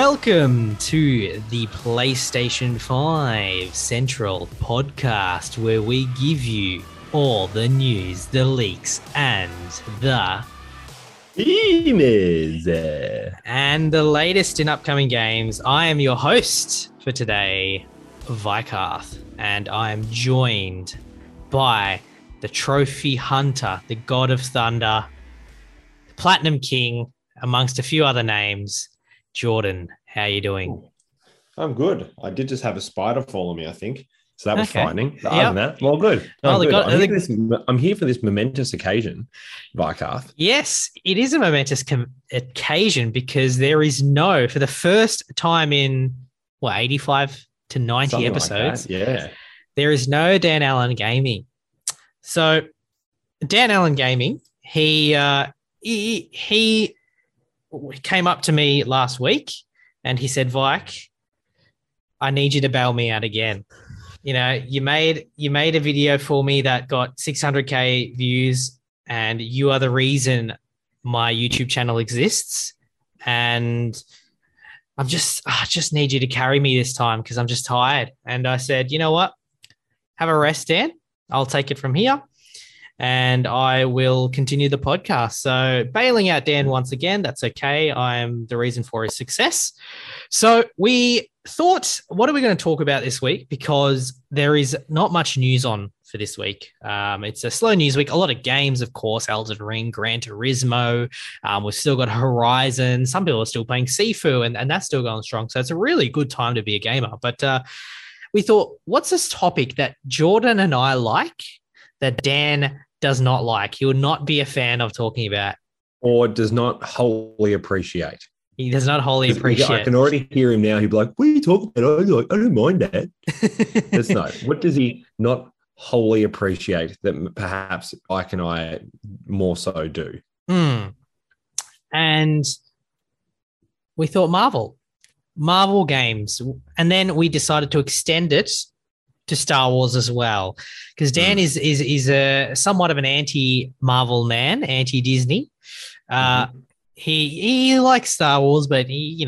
Welcome to the PlayStation 5 Central podcast, where we give you all the news, the leaks, and the Images. and the latest in upcoming games. I am your host for today, Vikarth, and I am joined by the Trophy Hunter, the God of Thunder, the Platinum King, amongst a few other names. Jordan, how are you doing? I'm good. I did just have a spider follow me, I think. So that was Okay. frightening. But Yep. other than that, well, good. No, Oh, I'm, the good. God- I'm here for this momentous occasion, Vikarth. Yes, it is a momentous occasion because there is for the first time in, 85 to 90 Something episodes, like that. Yeah. there is no Dan Allen Gaming. So Dan Allen Gaming, he came up to me last week and he said, Vike, I need you to bail me out again. You know, you made a video for me that got 600K views, and you are the reason my YouTube channel exists. And I just need you to carry me this time because I'm just tired. And I said, you know what? Have a rest, Dan. I'll take it from here and I will continue the podcast. So bailing out Dan once again, that's okay. I'm the reason for his success. So we thought, what are we going to talk about this week? Because there is not much news on for this week. It's a slow news week. A lot of games, of course, Elden Ring, Gran Turismo. We've still got Horizon. Some people are still playing Sifu, and that's still going strong. So it's a really good time to be a gamer. But we thought, what's this topic that Jordan and I like that Dan does not like? He would not be a fan of talking about. Or does not wholly appreciate. He does not wholly appreciate. I can already hear him now. He'd be like, what are you talking about? I don't mind that. That's no. What does he not wholly appreciate that perhaps Ike and I more so do? And we thought Marvel games. And then we decided to extend it to Star Wars as well, because Dan is a somewhat of an anti-Marvel man, anti-Disney. He likes Star Wars, but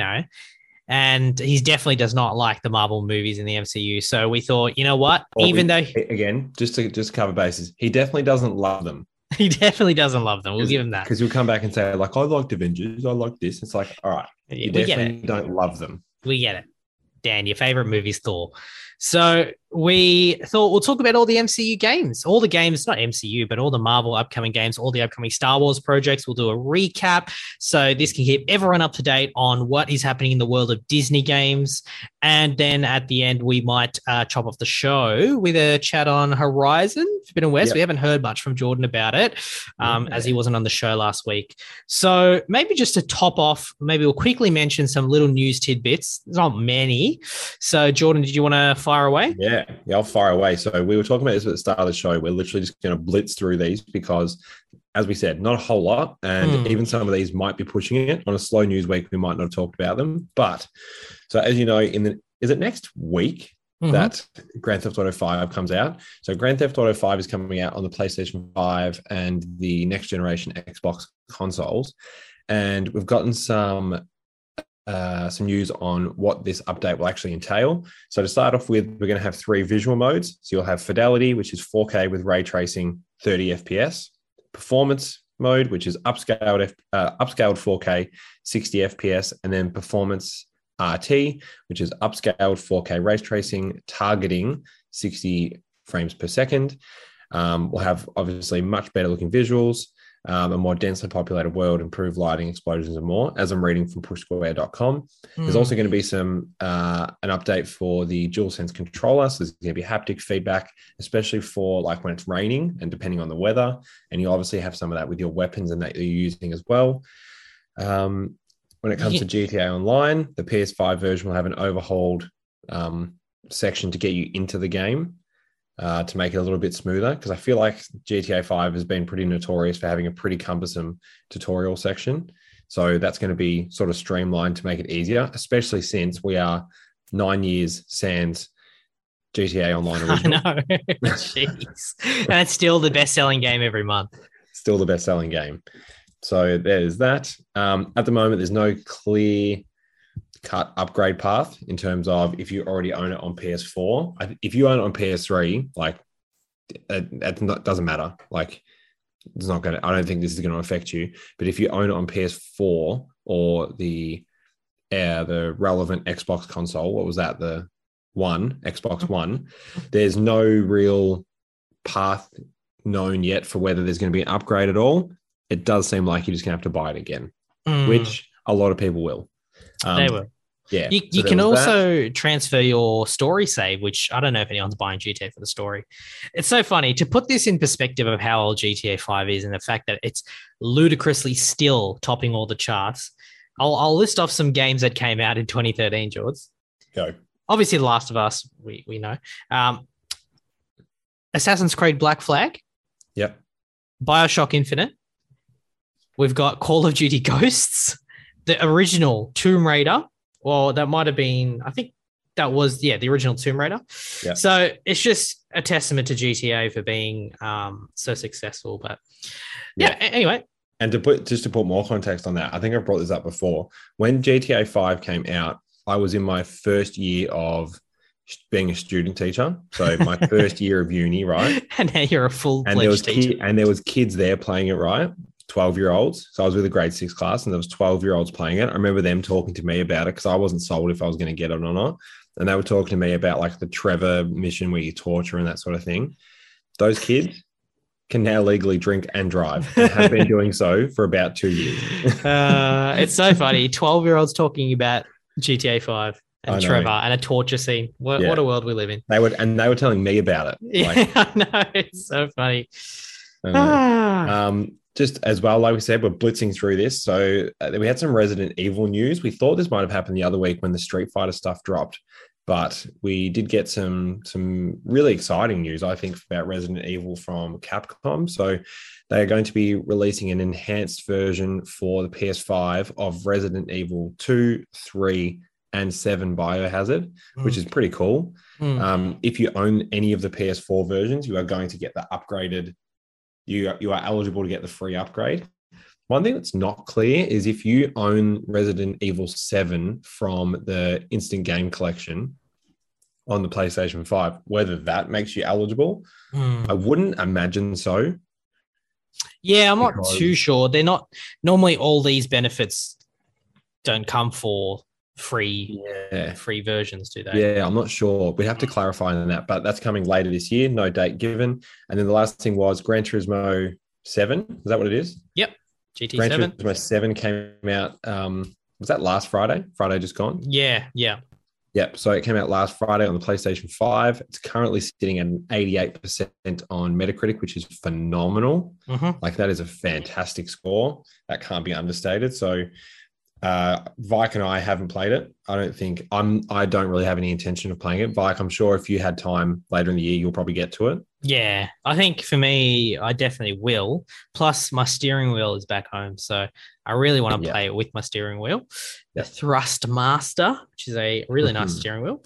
and he definitely does not like the Marvel movies in the MCU. So we thought, you know what? Just to cover bases, he definitely doesn't love them. He definitely doesn't love them. We'll give him that. Because he'll come back and say, like, I liked Avengers, I like this. It's like, all right, you definitely don't love them. We get it. Dan, your favorite movie is Thor. So we thought we'll talk about all the MCU games, all the games, not MCU, but all the Marvel upcoming games, all the upcoming Star Wars projects. We'll do a recap. So this can keep everyone up to date on what is happening in the world of Disney games. And then at the end, we might chop off the show with a chat on Horizon Forbidden West. Yep. We haven't heard much from Jordan about it, as he wasn't on the show last week. So maybe just to top off, maybe we'll quickly mention some little news tidbits. There's not many. So Jordan, did you want to fire away? Yeah, I'll fire away. So we were talking about this at the start of the show. We're literally just going to blitz through these because, as we said, not a whole lot. And even some of these might be pushing it. On a slow news week, we might not have talked about them. But so as you know, is it next week that Grand Theft Auto 5 comes out? So Grand Theft Auto 5 is coming out on the PlayStation 5 and the next generation Xbox consoles. And we've gotten some news on what this update will actually entail. So to start off with, we're going to have 3 visual modes. So you'll have Fidelity, which is 4K with ray tracing, 30 FPS. Performance mode, which is upscaled 4K, 60 FPS. And then Performance RT, which is upscaled 4K ray tracing, targeting 60 frames per second. We'll have obviously much better looking visuals, a more densely populated world, improved lighting, explosions, and more, as I'm reading from pushsquare.com. There's also going to be an update for the DualSense controller. So there's going to be haptic feedback, especially for like when it's raining and depending on the weather. And you obviously have some of that with your weapons and that you're using as well. When it comes to GTA Online, the PS5 version will have an overhauled section to get you into the game, to make it a little bit smoother, because I feel like GTA 5 has been pretty notorious for having a pretty cumbersome tutorial section. So that's going to be sort of streamlined to make it easier, especially since we are 9 years sans GTA Online original. I know. Jeez. And it's still the best-selling game every month. Still the best-selling game. So there's that. At the moment, there's no clear cut upgrade path in terms of if you already own it on PS4. If you own it on PS3, like it doesn't matter. Like it's not going to, I don't think this is going to affect you. But if you own it on PS4 or the relevant Xbox console, what was that? The Xbox One, there's no real path known yet for whether there's going to be an upgrade at all. It does seem like you're just going to have to buy it again, which a lot of people will. They will. Yeah. You can also transfer your story save, which I don't know if anyone's buying GTA for the story. It's so funny to put this in perspective of how old GTA 5 is and the fact that it's ludicrously still topping all the charts. I'll list off some games that came out in 2013, George. Go. Obviously, The Last of Us, we know. Assassin's Creed Black Flag. Yep. BioShock Infinite. We've got Call of Duty Ghosts. The original Tomb Raider. Well, that might have been, I think that was, the original Tomb Raider. Yep. So it's just a testament to GTA for being so successful. But anyway. And to put more context on that, I think I've brought this up before. When GTA 5 came out, I was in my first year of being a student teacher. So my first year of uni, right? And now you're a full-fledged teacher. And there was kids there playing it, right? 12-year-olds. So I was with a grade 6 class and there was 12-year-olds playing it. I remember them talking to me about it because I wasn't sold if I was going to get it or not. And they were talking to me about like the Trevor mission where you torture and that sort of thing. Those kids can now legally drink and drive and have been doing so for about 2 years. It's so funny. 12-year-olds talking about GTA 5 and Trevor and a torture scene. What a world we live in. They were telling me about it. Yeah, I know. It's so funny. Just as well, like we said, we're blitzing through this. So we had some Resident Evil news. We thought this might have happened the other week when the Street Fighter stuff dropped, but we did get some really exciting news, I think, about Resident Evil from Capcom. So they are going to be releasing an enhanced version for the PS5 of Resident Evil 2, 3, and 7 Biohazard, which is pretty cool. If you own any of the PS4 versions, you are going to get the upgraded. You are eligible to get the free upgrade. One thing that's not clear is if you own Resident Evil 7 from the Instant Game Collection on the PlayStation 5, whether that makes you eligible. I wouldn't imagine so. Yeah, I'm not too sure. They're not normally all these benefits don't come for free versions, do they? Yeah, I'm not sure. We have to clarify on that, but that's coming later this year. No date given. And then the last thing was Gran Turismo 7. Is that what it is? Yep. GT7. Gran Turismo 7 came out. Was that last Friday? Friday just gone? Yeah. Yep. So it came out last Friday on the PlayStation 5. It's currently sitting at an 88% on Metacritic, which is phenomenal. Like that is a fantastic score. That can't be understated. So Vike and I haven't played it. I don't really have any intention of playing it. Vike, I'm sure if you had time later in the year, you'll probably get to it. Yeah, I think for me, I definitely will. Plus, my steering wheel is back home, so I really want to play it with my steering wheel. The Thrustmaster, which is a really nice steering wheel.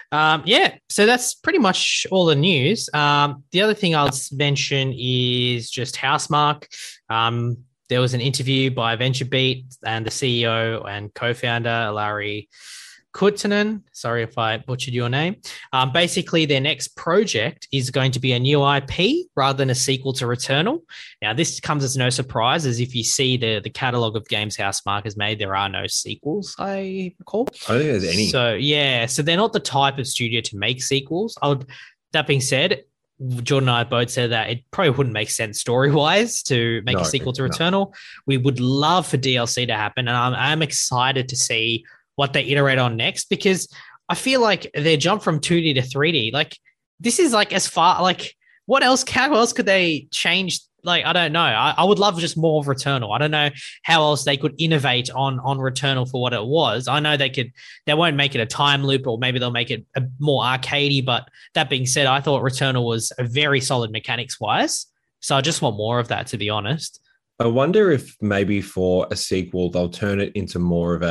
So that's pretty much all the news. The other thing I'll mention is just Housemarque. There was an interview by VentureBeat and the CEO and co-founder, Larry Kuttinen. Sorry if I butchered your name. Basically, their next project is going to be a new IP rather than a sequel to Returnal. Now, this comes as no surprise, as if you see the catalog of games Housemarque has made, there are no sequels, I recall. I don't think there's any. So they're not the type of studio to make sequels. That being said, Jordan and I both said that it probably wouldn't make sense story-wise to make a sequel to Returnal. We would love for DLC to happen, and I'm excited to see what they iterate on next, because I feel like their jump from 2D to 3D, like this is like as far, like how else could they change? Like, I don't know. I would love just more of Returnal. I don't know how else they could innovate on Returnal for what it was. I know they won't make it a time loop, or maybe they'll make it a more arcadey. But that being said, I thought Returnal was a very solid mechanics wise. So I just want more of that, to be honest. I wonder if maybe for a sequel, they'll turn it into more of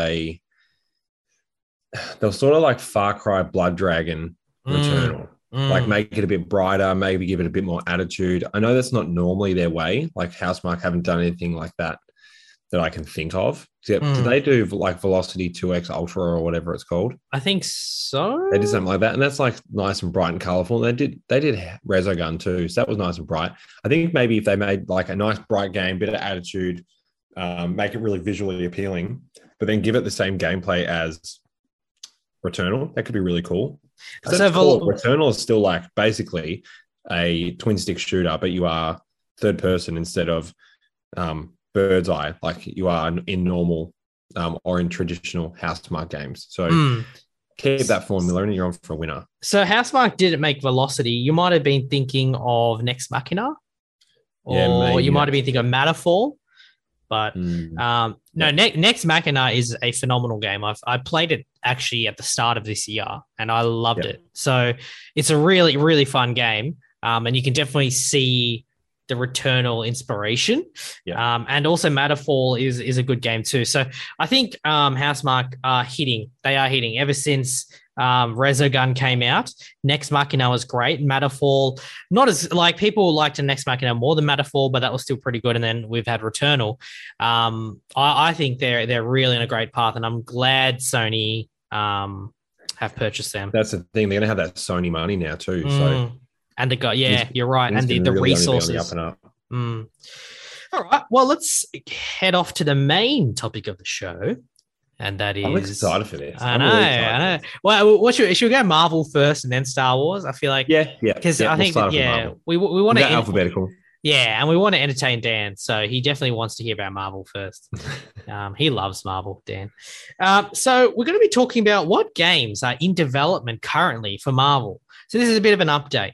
they'll sort of like Far Cry Blood Dragon Returnal. Like make it a bit brighter, maybe give it a bit more attitude. I know that's not normally their way. Like Housemarque haven't done anything like that that I can think of. Except, Mm. did they do like Velocity 2X Ultra or whatever it's called? I think so. They did something like that, and that's like nice and bright and colorful. And they did Resogun too, so that was nice and bright. I think maybe if they made like a nice bright game, bit of attitude, make it really visually appealing, but then give it the same gameplay as Returnal, that could be really cool. So Returnal is still like basically a twin stick shooter, but you are third person instead of bird's eye, like you are in normal or in traditional Housemarque games. So keep that formula and you're on for a winner. So Housemarque didn't make Velocity. You might have been thinking of Nex Machina, or you might have been thinking of Matterfall. But no, Nex Machina is a phenomenal game. I played it actually at the start of this year, and I loved it. So it's a really, really fun game, and you can definitely see the Returnal inspiration. And also Matterfall is a good game too. So I think Housemarque are hitting. They are hitting ever since Resogun came out. Nex Machina was great. Matterfall, not as like people liked Nex Machina more than Matterfall, but that was still pretty good. And then we've had Returnal. I think they're really in a great path, and I'm glad Sony have purchased them. That's the thing. They're going to have that Sony money now too. So. And the guy, you're right. And the really resources. On the up and up. All right. Well, let's head off to the main topic of the show. And that is. I'm excited for this. I know. Well, should we go Marvel first and then Star Wars? I feel like. Yeah. Because I think, we want to. Alphabetical. Yeah. And we want to entertain Dan. So he definitely wants to hear about Marvel first. He loves Marvel, Dan. So we're going to be talking about what games are in development currently for Marvel. So this is a bit of an update.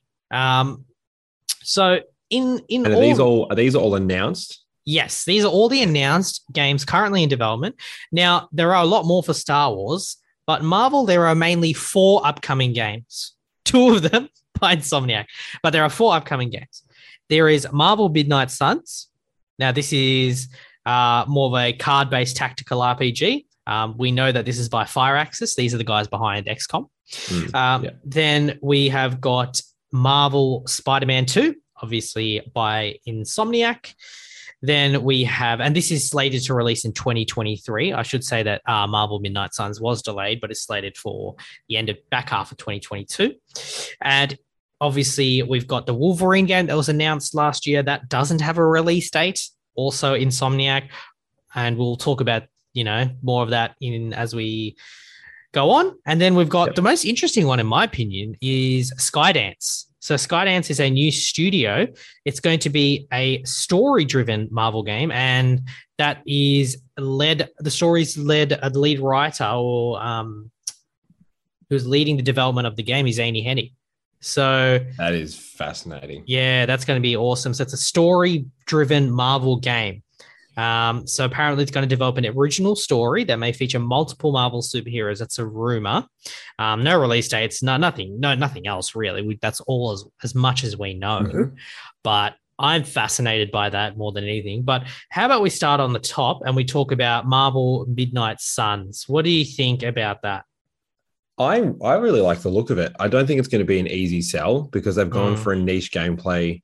So are these all announced? Yes, these are all the announced games currently in development. Now, there are a lot more for Star Wars, but Marvel, there are mainly 4 upcoming games. 2 of them by Insomniac, but there are 4 upcoming games. There is Marvel Midnight Suns. Now, this is more of a card-based tactical RPG. We know that this is by Firaxis. These are the guys behind XCOM. Then we have got Marvel Spider-Man 2, obviously by Insomniac. Then we have, and this is slated to release in 2023. I should say that Marvel Midnight Suns was delayed, but it's slated for the back half of 2022. And obviously we've got the Wolverine game that was announced last year that doesn't have a release date, also Insomniac. And we'll talk about, more of that as we go on. And then we've got the most interesting one, in my opinion, is Skydance. So Skydance is a new studio. It's going to be a story-driven Marvel game, and that is the story's led a lead writer or who's leading the development of the game is Amy Hennig. So that is fascinating. Yeah, that's going to be awesome. So it's a story-driven Marvel game. So apparently it's going to develop an original story that may feature multiple Marvel superheroes. That's a rumor. No release dates, nothing else really. That's all as much as we know. But I'm fascinated by that more than anything. But how about we start on the top and we talk about Marvel Midnight Suns? What do you think about that? I really like the look of it. I don't think it's going to be an easy sell because they've gone for a niche gameplay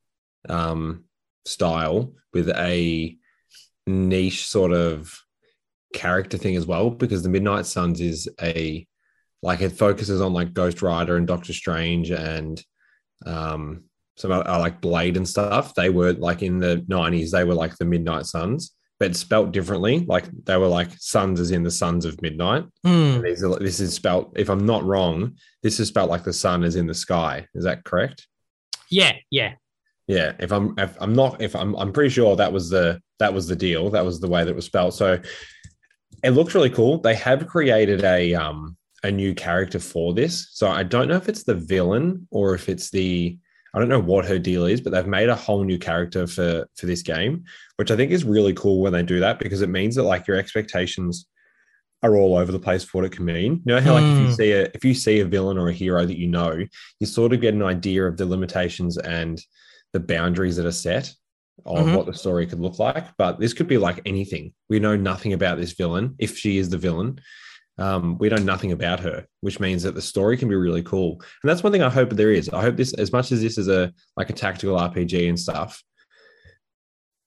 style with a niche sort of character thing as well, because the Midnight Suns is it focuses on like Ghost Rider and Doctor Strange and some like Blade and stuff. They were like in the 90s, they were like the Midnight Suns, but spelt differently. Like they were like suns as in the sons of midnight. This is spelt, if I'm not wrong, this is spelt like the sun is in the sky. Is that correct? Yeah. Yeah, I'm pretty sure that was the deal. That was the way that it was spelled. So it looks really cool. They have created a new character for this. So I don't know if it's the villain or if it's I don't know what her deal is, but they've made a whole new character for this game, which I think is really cool when they do that, because it means that like your expectations are all over the place for what it can mean. You know how like if you see a villain or a hero that you sort of get an idea of the limitations and the boundaries that are set of what the story could look like. But this could be like anything. We know nothing about this villain. If she is the villain, we know nothing about her, which means that the story can be really cool. And that's one thing I hope there is. I hope this, as much as this is a tactical RPG and stuff,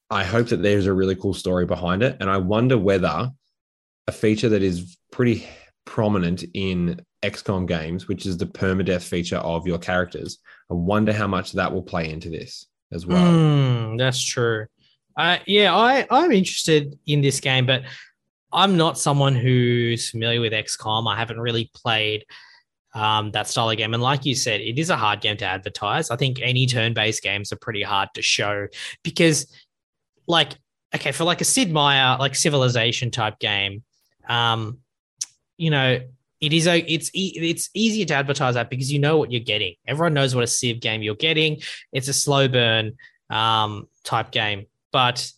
I hope that there's a really cool story behind it. And I wonder whether a feature that is pretty prominent in XCOM games, which is the permadeath feature of your characters, I wonder how much that will play into this as well. That's true. I'm interested in this game, but I'm not someone who's familiar with XCOM. I haven't really played that style of game. And like you said, it is a hard game to advertise. I think any turn-based games are pretty hard to show because, like, okay, for like a Sid Meier, like Civilization type game, you know, it's easier to advertise that because you know what you're getting. Everyone knows what a Civ game you're getting. It's a slow burn type game. But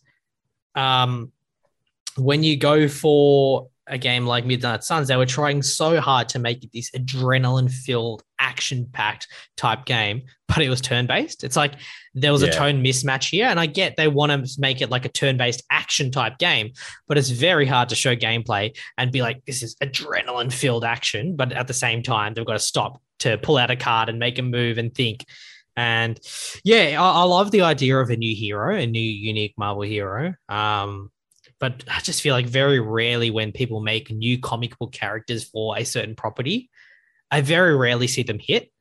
when you go for a game like Midnight Suns, they were trying so hard to make it this adrenaline-filled, action-packed type game, but it was turn-based. It's like there was a tone mismatch here, and I get they want to make it like a turn-based action-type game, but it's very hard to show gameplay and be like, this is adrenaline-filled action, but at the same time, they've got to stop to pull out a card and make a move and think. And yeah, I love the idea of a new hero, a new unique Marvel hero. But I just feel like very rarely when people make new comic book characters for a certain property, I very rarely see them hit.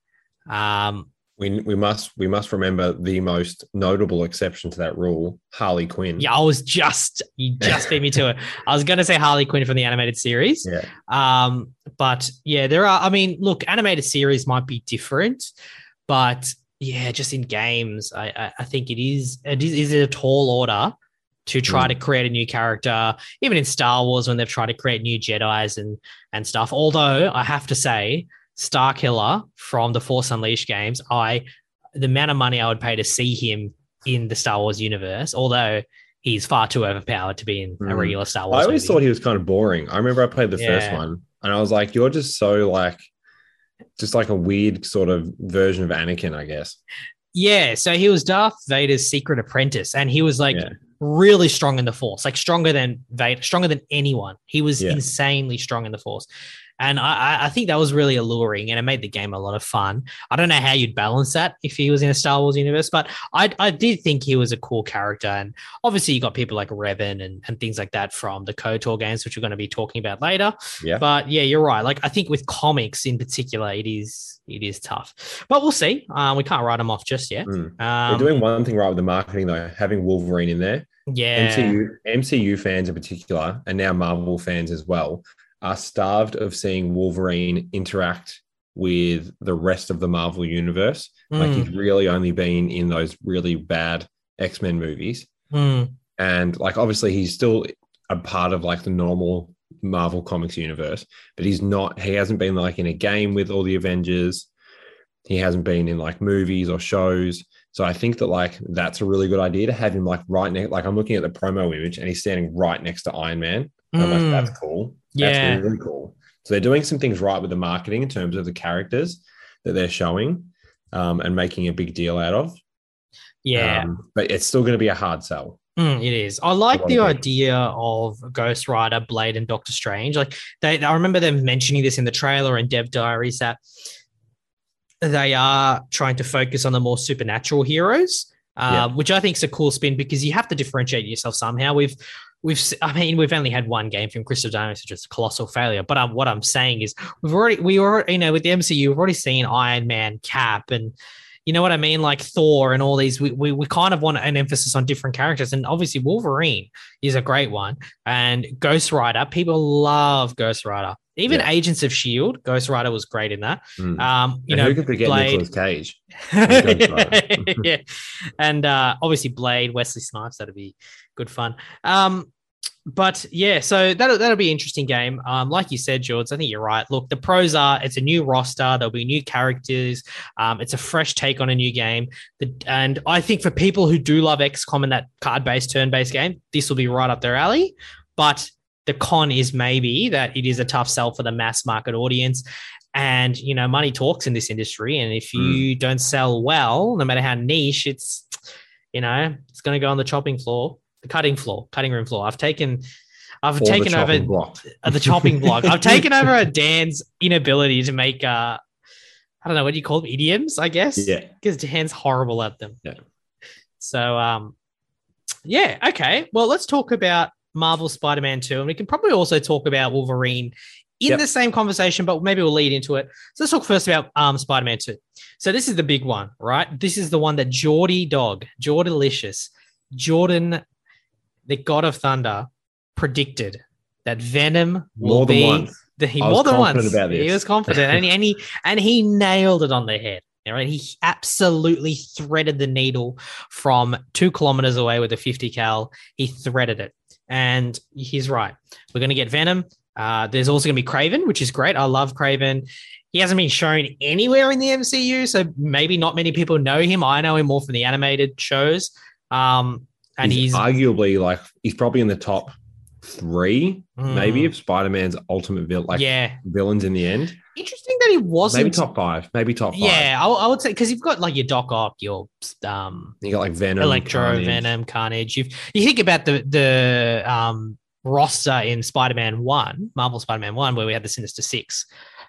We must remember the most notable exception to that rule, Harley Quinn. Yeah, you just beat me to it. I was going to say Harley Quinn from the animated series. Yeah. But yeah, there are, I mean, look, animated series might be different, but yeah, just in games, I think it is a tall order to try to create a new character, even in Star Wars when they've tried to create new Jedis and stuff. Although I have to say, Starkiller from the Force Unleashed games, the amount of money I would pay to see him in the Star Wars universe, although he's far too overpowered to be in a regular Star Wars I always movie. thought he was kind of boring. I remember I played the first one and I was like, you're just so like, just like a weird sort of version of Anakin, I guess. Yeah, so he was Darth Vader's secret apprentice, and he was like really strong in the Force, like stronger than Vader, stronger than anyone. He was insanely strong in the Force. And I think that was really alluring, and it made the game a lot of fun. I don't know how you'd balance that if he was in a Star Wars universe, but I did think he was a cool character. And obviously you got people like Revan and things like that from the KOTOR games, which we're going to be talking about later. Yeah. But yeah, you're right. Like I think with comics in particular, it is tough. But we'll see. We can't write them off just yet. We're doing one thing right with the marketing, though, having Wolverine in there. Yeah. MCU fans in particular, and now Marvel fans as well, are starved of seeing Wolverine interact with the rest of the Marvel universe. Like he's really only been in those really bad X-Men movies. And like, obviously he's still a part of like the normal Marvel Comics universe, but he hasn't been like in a game with all the Avengers. He hasn't been in like movies or shows. So I think that like, that's a really good idea to have him like right next, like I'm looking at the promo image and he's standing right next to Iron Man. And I'm like, that's cool. That's really cool. So they're doing some things right with the marketing in terms of the characters that they're showing and making a big deal out of. Yeah. But it's still going to be a hard sell. It is. I like the idea of Ghost Rider, Blade, and Doctor Strange. Like I remember them mentioning this in the trailer and Dev Diaries that they are trying to focus on the more supernatural heroes, which I think is a cool spin because you have to differentiate yourself somehow. We've only had one game from Crystal Dynamics, which is a colossal failure. But what I'm saying is we were, with the MCU, we've already seen Iron Man, Cap, and you know what I mean? Like Thor and all these, we kind of want an emphasis on different characters. And obviously Wolverine is a great one. And Ghost Rider, people love Ghost Rider. Even Agents of S.H.I.E.L.D., Ghost Rider was great in that. Who could forget Blade. Nicolas Cage? Yeah. And obviously Blade, Wesley Snipes, that'd be good fun. But yeah, so that'll be an interesting game. Like you said, George, I think you're right. Look, the pros are it's a new roster. There'll be new characters. It's a fresh take on a new game. And I think for people who do love XCOM and that card-based, turn-based game, this will be right up their alley. But the con is maybe that it is a tough sell for the mass market audience. And, money talks in this industry. And if you don't sell well, no matter how niche, it's going to go on the cutting room floor. I've taken over the chopping block. I've taken over Dan's inability to make, I don't know, what do you call them? Idioms, I guess. Yeah. Because Dan's horrible at them. Yeah. So, Yeah. Okay. Well, let's talk about Marvel Spider-Man 2, and we can probably also talk about Wolverine in Yep. the same conversation, but maybe we'll lead into it. So let's talk first about Spider-Man 2. So this is the big one, right? This is the one that Jordalicious, Jordan, the God of Thunder, predicted that Venom will More than be once. I was more than confident once. about He this. was confident, and he nailed it on the head. All right, he absolutely threaded the needle from 2 kilometers away with a 50 cal. He threaded it, and he's right. We're going to get Venom. There's also going to be Kraven, which is great. I love Kraven. He hasn't been shown anywhere in the MCU, so maybe not many people know him. I know him more from the animated shows. And he's arguably like he's probably in the top 3, maybe, of Spider-Man's ultimate villains in the end. Interesting that he wasn't. Maybe top 5. Yeah, I would say, because you've got like your Doc Ock, your you got like Venom, Electro, Carnage. Venom, Carnage. You think about the roster in Spider-Man 1, Marvel Spider-Man 1, where we had the Sinister Six,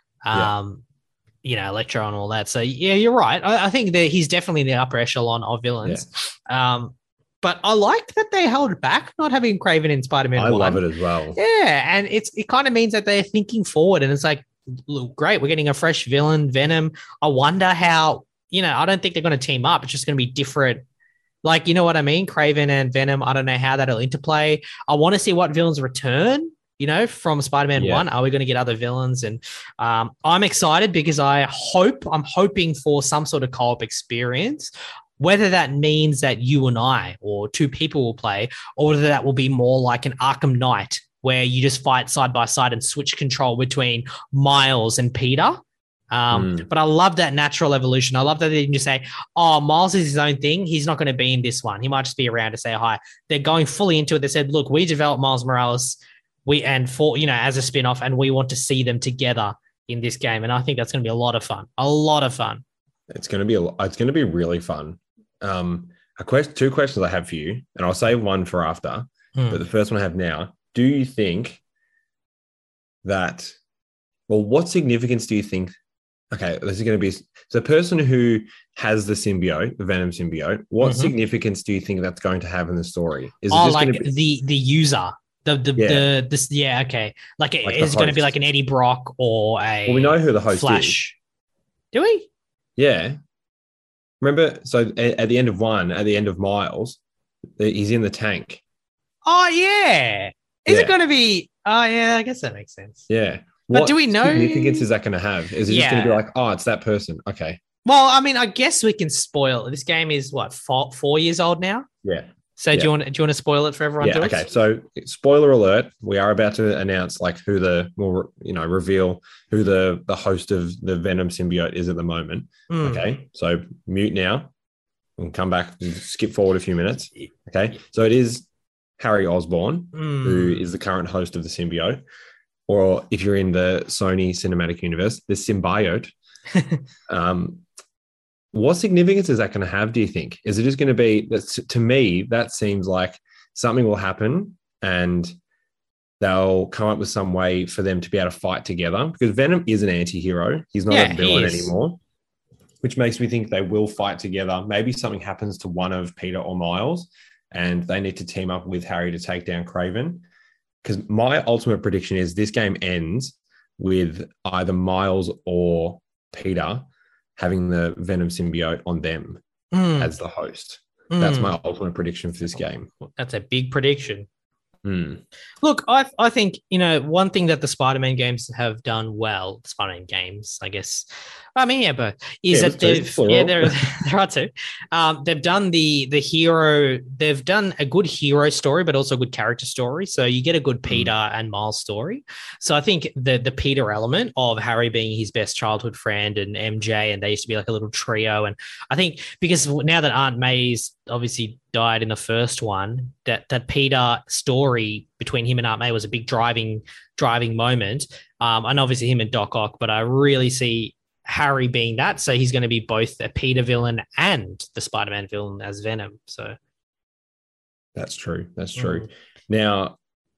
Electro and all that. So yeah, you're right. I think that he's definitely in the upper echelon of villains. Yeah. But I like that they held back not having Kraven in Spider-Man 1. I love it as well. Yeah, and it kind of means that they're thinking forward, and it's like, look, great, we're getting a fresh villain, Venom. I wonder how, I don't think they're going to team up. It's just going to be different. Like, you know what I mean? Kraven and Venom, I don't know how that'll interplay. I want to see what villains return, from Spider-Man 1. Are we going to get other villains? And I'm excited because I'm hoping for some sort of co-op experience, whether that means that you and I or 2 people will play, or whether that will be more like an Arkham Knight where you just fight side by side and switch control between Miles and Peter. But I love that natural evolution. I love that they can just say, oh, Miles is his own thing. He's not going to be in this one. He might just be around to say hi. They're going fully into it. They said, look, we developed Miles Morales as a spin-off, and we want to see them together in this game. And I think that's going to be a lot of fun. It's going to be really fun. 2 questions I have for you, and I'll save one for after. But the first one I have now, do you think that, what significance do you think? Okay, this is going to be the person who has the symbiote, the Venom symbiote. What significance do you think that's going to have in the story? Is it just like going to be the user? Okay. Like it's going to be like an Eddie Brock or a. Well, we know who the host Flash. is. Do we? Yeah. Remember, so at the end of Miles, he's in the tank. Oh, yeah. Is it going to be... Oh, yeah, I guess that makes sense. Yeah. But do we know... What significance is that going to have? Is it just going to be like, oh, it's that person? Okay. Well, I mean, I guess we can spoil... This game is, 4 years old now? Yeah. So do you want to spoil it for everyone? Yeah, okay. So spoiler alert, we are about to announce like reveal who the host of the Venom symbiote is at the moment. Okay. So mute now. We'll come back and skip forward a few minutes. Okay. So it is Harry Osborn, who is the current host of the symbiote. Or if you're in the Sony Cinematic Universe, the symbiote. What significance is that going to have, do you think? Is it just going to be, to me, that seems like something will happen and they'll come up with some way for them to be able to fight together, because Venom is an anti-hero. He's not a villain anymore, which makes me think they will fight together. Maybe something happens to one of Peter or Miles and they need to team up with Harry to take down Kraven. Because my ultimate prediction is this game ends with either Miles or Peter having the Venom symbiote on them as the host. That's my ultimate prediction for this game. That's a big prediction. Look, I think, one thing that the Spider-Man games have done well, Spider-Man games, I guess. I mean, yeah, but is that there are 2. They've done the hero, they've done a good hero story, but also a good character story. So you get a good Peter and Miles story. So I think the Peter element of Harry being his best childhood friend and MJ, and they used to be like a little trio. And I think because now that Aunt May's obviously died in the first one, that Peter story between him and Aunt May was a big driving moment. And obviously him and Doc Ock, but I really see Harry being that. So he's going to be both a Peter villain and the Spider-Man villain as Venom. So that's true. Now,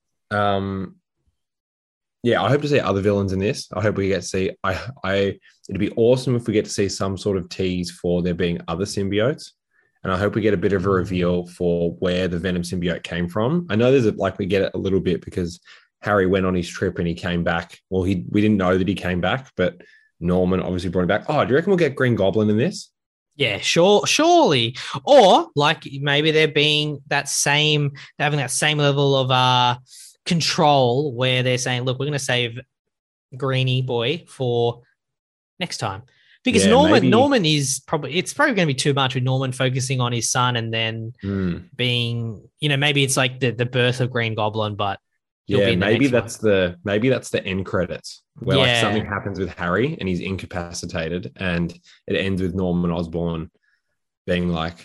I hope to see other villains in this. I hope we get to see, it'd be awesome if we get to see some sort of tease for there being other symbiotes. And I hope we get a bit of a reveal for where the Venom symbiote came from. I know we get it a little bit because Harry went on his trip and he came back. Well, we didn't know that he came back, but Norman obviously brought him back. Oh, do you reckon we'll get Green Goblin in this? Yeah, surely. Or like maybe they're having that same level of control where they're saying, look, we're going to save Greenie boy for next time. Because Norman is it's probably going to be too much with Norman focusing on his son and then being, maybe it's like the birth of Green Goblin, but maybe that's the end credits where like something happens with Harry and he's incapacitated and it ends with Norman Osborn being like,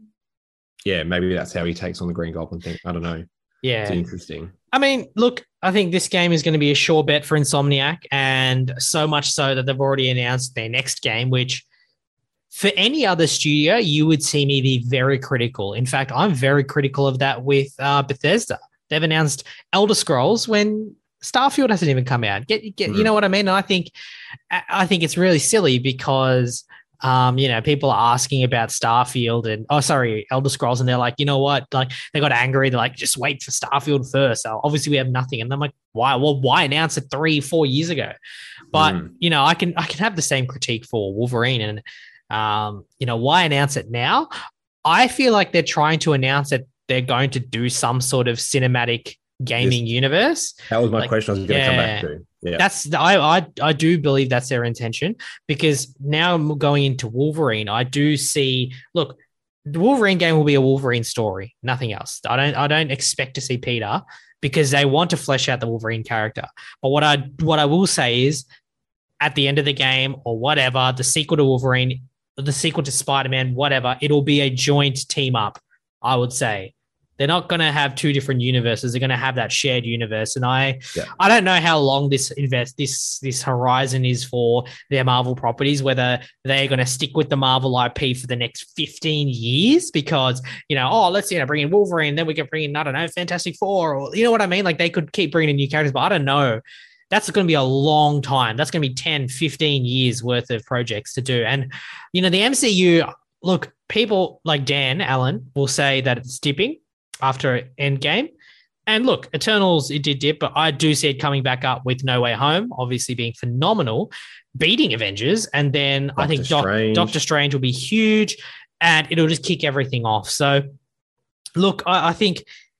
maybe that's how he takes on the Green Goblin thing. I don't know. Yeah. It's interesting. I mean, look, I think this game is going to be a sure bet for Insomniac, and so much so that they've already announced their next game, which for any other studio, you would see me be very critical. In fact, I'm very critical of that with Bethesda. They've announced Elder Scrolls when Starfield hasn't even come out. You know what I mean? And I think it's really silly because people are asking about Starfield and Elder Scrolls, and they're like, you know what? Like they got angry. They're like, just wait for Starfield first. So obviously we have nothing. And I'm like, why? Well, why announce it 3-4 years ago? But I can have the same critique for Wolverine, and why announce it now? I feel like they're trying to announce that they're going to do some sort of cinematic gaming universe. That was my question I was going to come back to. Yeah. That's I do believe that's their intention, because now going into Wolverine, I do see, look, the Wolverine game will be a Wolverine story, nothing else. I don't expect to see Peter because they want to flesh out the Wolverine character. But what I will say is at the end of the game or whatever, the sequel to Wolverine, the sequel to Spider-Man, whatever, it'll be a joint team up, I would say. They're not going to have two different universes. They're going to have that shared universe. And I don't know how long this horizon is for their Marvel properties, whether they're going to stick with the Marvel IP for the next 15 years because, let's, bring in Wolverine, then we can bring in, I don't know, Fantastic Four, or, you know what I mean? Like they could keep bringing in new characters, but I don't know. That's going to be a long time. That's going to be 10, 15 years worth of projects to do. And, the MCU, look, people like Dan Allen will say that it's dipping after Endgame. And look, Eternals, it did dip, but I do see it coming back up with No Way Home, obviously being phenomenal, beating Avengers. And then I think Doctor Strange will be huge and it'll just kick everything off. So look, I think,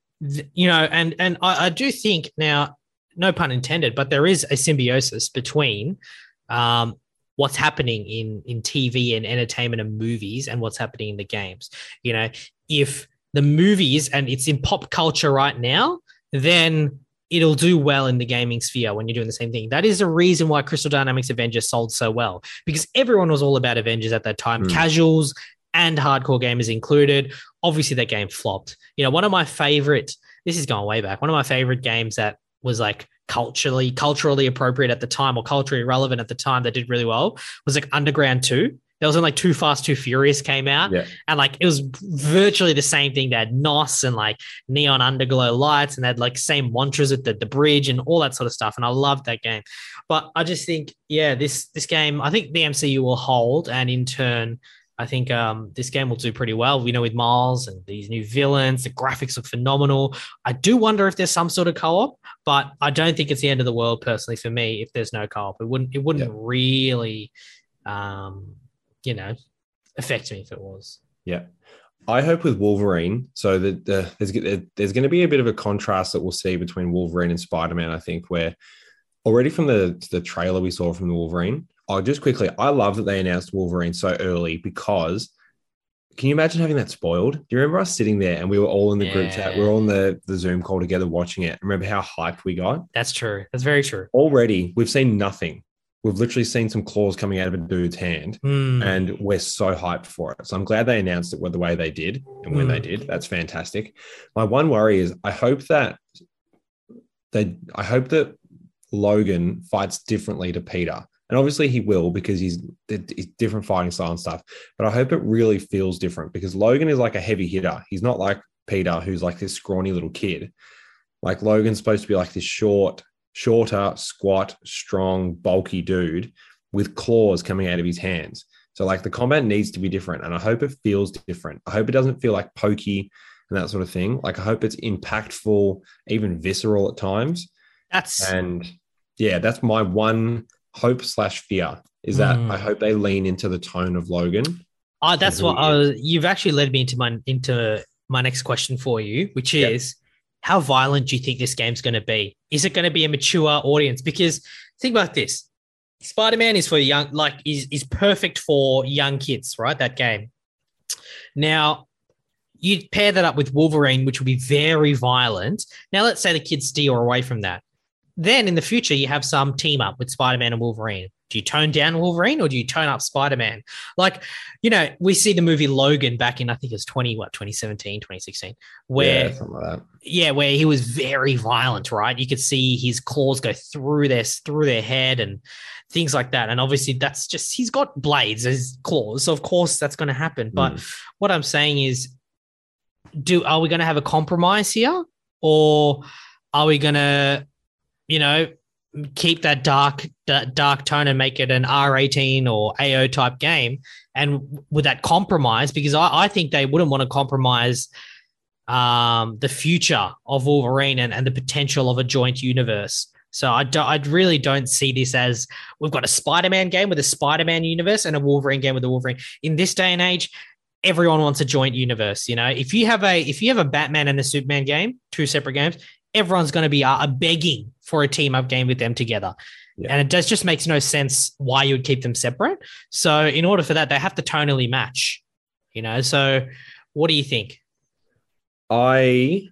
and I do think now, no pun intended, but there is a symbiosis between what's happening in TV and entertainment and movies and what's happening in the games. If the movies, and it's in pop culture right now, then it'll do well in the gaming sphere when you're doing the same thing. That is the reason why Crystal Dynamics Avengers sold so well, because everyone was all about Avengers at that time, casuals and hardcore gamers included. Obviously, that game flopped. One of my favorite, this is going way back, one of my favorite games that was like culturally appropriate at the time or culturally relevant at the time that did really well was like Underground 2. There was like Too Fast, Too Furious came out. Yeah. And like it was virtually the same thing. They had NOS and like neon underglow lights, and they had like same mantras at the bridge and all that sort of stuff. And I loved that game. But I just think, this game, I think the MCU will hold, and in turn, I think this game will do pretty well. With Miles and these new villains, the graphics look phenomenal. I do wonder if there's some sort of co-op, but I don't think it's the end of the world personally for me if there's no co-op. It wouldn't really affect me if it was. Yeah. I hope with Wolverine, so that there's going to be a bit of a contrast that we'll see between Wolverine and Spider-Man, I think, where already from the trailer we saw from the Wolverine, just quickly, I love that they announced Wolverine so early, because can you imagine having that spoiled? Do you remember us sitting there and we were all in the group chat? We were on the Zoom call together watching it. Remember how hyped we got? That's true. That's very true. Already, we've seen nothing. We've literally seen some claws coming out of a dude's hand, and we're so hyped for it. So I'm glad they announced it the way they did and when they did. That's fantastic. My one worry is I hope that Logan fights differently to Peter. And obviously he will, because he's different fighting style and stuff. But I hope it really feels different, because Logan is like a heavy hitter. He's not like Peter, who's like this scrawny little kid. Like Logan's supposed to be like this shorter, squat, strong, bulky dude with claws coming out of his hands. So like the combat needs to be different, and I hope it feels different. I hope it doesn't feel like pokey and that sort of thing. Like I hope it's impactful, even visceral at times. And yeah, that's my one hope / fear is that I hope they lean into the tone of Logan. That's what you've actually led me into my next question for you, which is how violent do you think this game's going to be? Is it going to be a mature audience? Because think about this. Spider-Man is for young, like is perfect for young kids, right? That game. Now, you pair that up with Wolverine, which will be very violent. Now, let's say the kids steer away from that. Then in the future, you have some team up with Spider-Man and Wolverine. Do you tone down Wolverine or do you tone up Spider-Man? Like, you know, we see the movie Logan back in, I think it was 2017, 2016, where, something like that. Yeah, where he was very violent, right? You could see his claws go through their head and things like that. And obviously that's just, he's got blades as claws. So of course that's going to happen. But what I'm saying is, are we going to have a compromise here, or are we going to, you know, keep that dark tone and make it an R18 or AO type game? And with that compromise, because I think they wouldn't want to compromise the future of Wolverine and the potential of a joint universe. So I really don't see this as we've got a Spider-Man game with a Spider-Man universe and a Wolverine game with a Wolverine. In this day and age, everyone wants a joint universe. You know, if you have a Batman and a Superman game, two separate games, everyone's going to be begging for a team up game with them together. Yeah. And it just makes no sense why you would keep them separate. So in order for that, they have to tonally match, you know? So what do you think? I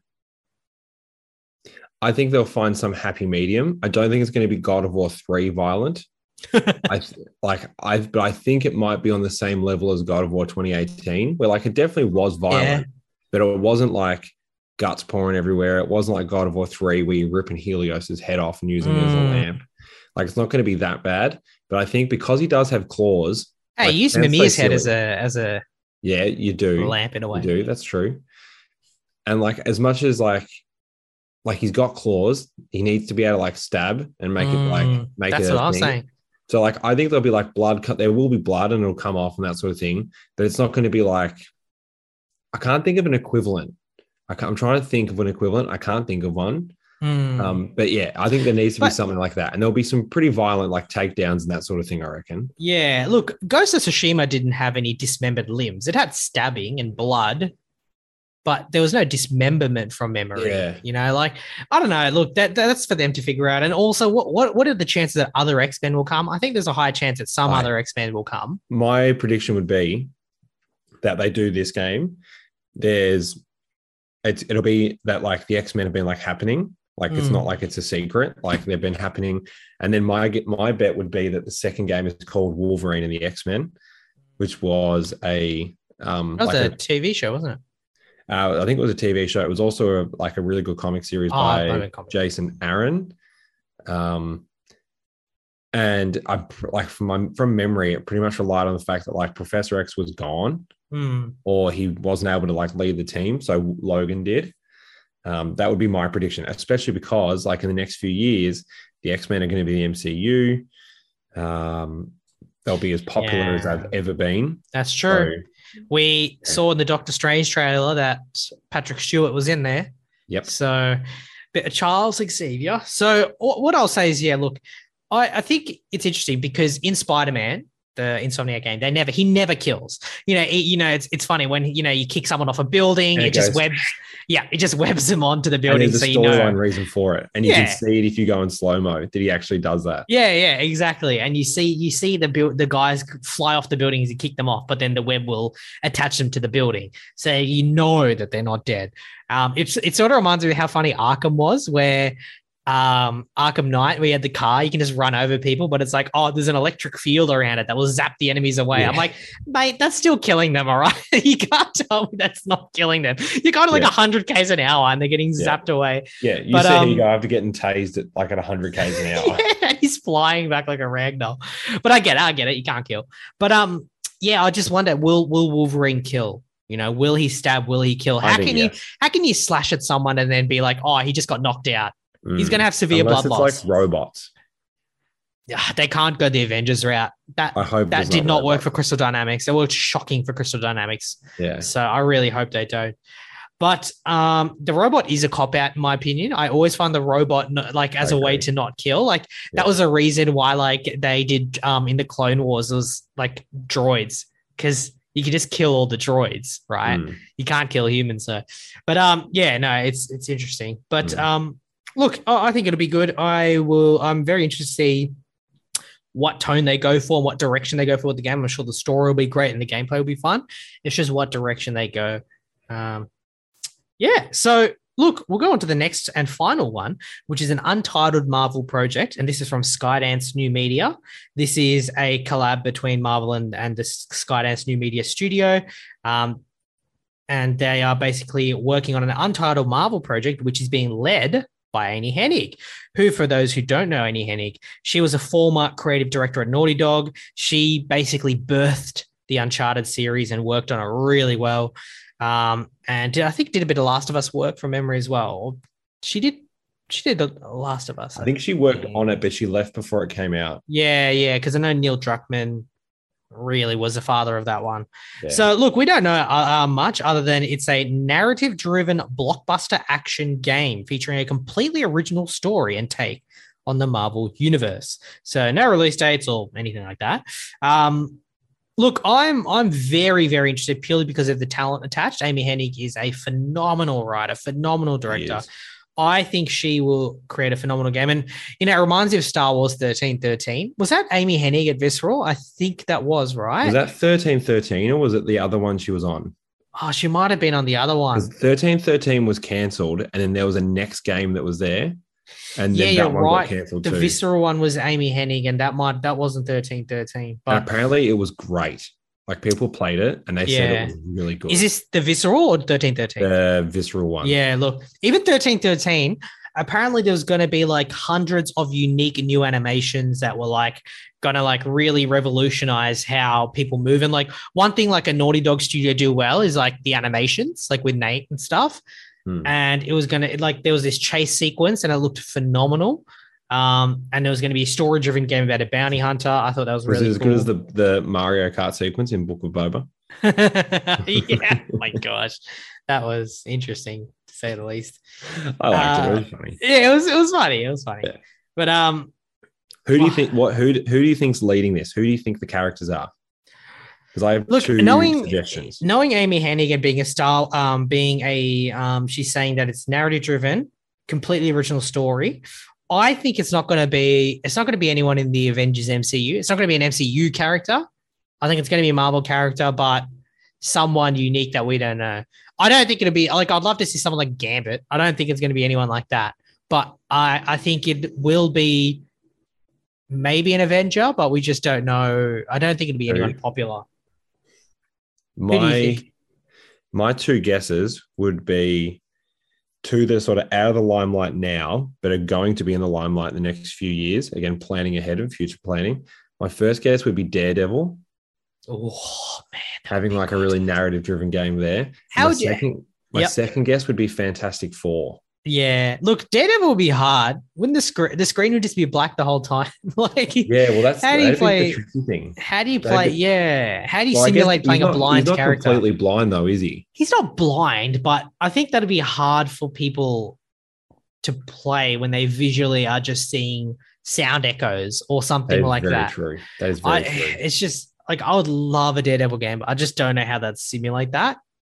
think they'll find some happy medium. I don't think it's going to be God of War 3 violent. But I think it might be on the same level as God of War 2018, where like it definitely was violent, but it wasn't like guts pouring everywhere. It wasn't like God of War 3 where you're ripping Helios's head off and using it as a lamp. Like it's not going to be that bad. But I think because he does have claws. Hey, like, use Mimir's head as a yeah, you do lamp in a way. You do, that's true. And like as much as like he's got claws, he needs to be able to like stab and make it make that's it. That's what I was saying. So like I think there'll be like blood. There will be blood and it'll come off and that sort of thing. But it's not going to be like, I can't think of an equivalent. I'm trying to think of an equivalent. I can't think of one. But yeah, I think there needs to be something like that. And there'll be some pretty violent like takedowns and that sort of thing, I reckon. Yeah, look, Ghost of Tsushima didn't have any dismembered limbs. It had stabbing and blood, but there was no dismemberment from memory. Yeah. You know, like, I don't know. Look, that's for them to figure out. And also, what are the chances that other X-Men will come? I think there's a high chance that some other X-Men will come. My prediction would be that they do this game. It'll be that like the X-Men have been like happening. Like it's not like it's a secret. Like they've been happening. And then my bet would be that the second game is called Wolverine and the X-Men, which was a TV show, wasn't it? I think it was a TV show. It was also a really good comic series by Jason Aaron. And I like from memory, it pretty much relied on the fact that like Professor X was gone, or he wasn't able to like lead the team. So Logan did. That would be my prediction, especially because like in the next few years, the X-Men are going to be the MCU. They'll be as popular as they've ever been. That's true. So, we saw in the Doctor Strange trailer that Patrick Stewart was in there. Yep. So, bit of Charles Xavier. So what I'll say is, look, I think it's interesting because in Spider-Man, the Insomniac game, he never kills. It's funny when you kick someone off a building, it just webs them onto the building. And there's a storyline reason for it, and you can see it if you go in slow mo that he actually does that. Yeah, exactly. And you see the guys fly off the building as you kick them off, but then the web will attach them to the building, so you know that they're not dead. It sort of reminds me of how funny Arkham was, where Arkham Knight, we had the car, you can just run over people, but it's like, oh, there's an electric field around it that will zap the enemies away. Yeah. I'm like, mate, that's still killing them, all right? You can't tell me that's not killing them. You're going to like 100 k's an hour and they're getting zapped away. Yeah, you see you go after getting tased at like at 100 k's an hour. Yeah, he's flying back like a ragdoll. But I get it. You can't kill. But I just wonder, will Wolverine kill? Will he stab? Will he kill? How can you slash at someone and then be like, oh, he just got knocked out? He's going to have severe blood loss. It's like robots. They can't go the Avengers route. That I hope it that does did not work like for that. Crystal Dynamics. It was shocking for Crystal Dynamics. Yeah. So I really hope they don't. But the robot is a cop out, in my opinion. I always find the robot like as I a way agree. to not kill. Like that Yeah. was a reason why like they did in the Clone Wars it was like droids because you could just kill all the droids, right? Mm. You can't kill humans, so. But yeah, no, it's interesting. But look, I think it'll be good. I'm very interested to see what tone they go for and what direction they go for with the game. I'm sure the story will be great and the gameplay will be fun. It's just what direction they go. Yeah. So look, we'll go on to the next and final one, which is an untitled Marvel project. And this is from Skydance New Media. This is a collab between Marvel and the Skydance New Media studio. And they are basically working on an untitled Marvel project, which is being led by Amy Hennig, who, for those who don't know Amy Hennig, she was a former creative director at Naughty Dog. She basically birthed the Uncharted series and worked on it really well. And I think did a bit of Last of Us work from memory as well. She did the Last of Us. I think she worked on it, but she left before it came out. Yeah, because I know Neil Druckmann really was the father of that one. Yeah. So look, we don't know much other than it's a narrative-driven blockbuster action game featuring a completely original story and take on the Marvel universe. So no release dates or anything like that. Look, I'm very, very interested purely because of the talent attached. Amy Hennig is a phenomenal writer, phenomenal director. I think she will create a phenomenal game. And, you know, it reminds me of Star Wars 1313. Was that Amy Hennig at Visceral? I think that was, right? Was that 1313 or was it the other one she was on? Oh, she might have been on the other one. 1313 was cancelled and then there was a next game that was there. And then that one got cancelled too. The Visceral one was Amy Hennig and that wasn't 1313. But apparently it was great. Like people played it and they said it was really good. Is this the Visceral or 1313? The Visceral one. Yeah, look, even 1313, apparently there was going to be like hundreds of unique new animations that were like going to like really revolutionize how people move. And like one thing like a Naughty Dog studio do well is like the animations, like with Nate and stuff. And it was going to like, there was this chase sequence and it looked phenomenal. And there was going to be a story-driven game about a bounty hunter. I thought that was really as cool. good as the Mario Kart sequence in Book of Boba. Yeah, my gosh, that was interesting to say the least. I liked it. It was funny. Yeah, it was funny. It was funny. Yeah. But who do you think? Who do you think's leading this? Who do you think the characters are? Because I have two suggestions. Knowing Amy Hennig and being a style, she's saying that it's narrative-driven, completely original story. I think it's not going to be anyone in the Avengers MCU. It's not going to be an MCU character. I think it's going to be a Marvel character, but someone unique that we don't know. I don't think it'll be like, I'd love to see someone like Gambit. I don't think it's going to be anyone like that, but I think it will be maybe an Avenger, but we just don't know. I don't think it'll be anyone popular. My two guesses would be two that are sort of out of the limelight now, but are going to be in the limelight in the next few years. Again, planning ahead of future planning. My first guess would be Daredevil. Oh, man. Having like a really narrative-driven game there. My second guess would be Fantastic Four. Yeah. Look, Daredevil will be hard. Wouldn't the screen would just be black the whole time? Like, yeah, well, that's how do you play the tricky thing. How do you play? How do you simulate playing a blind character? He's not completely blind though, is he? He's not blind, but I think that'd be hard for people to play when they visually are just seeing sound echoes or something like that. True. That is very true. It's just like I would love a Daredevil game, but I just don't know how they'd simulate that.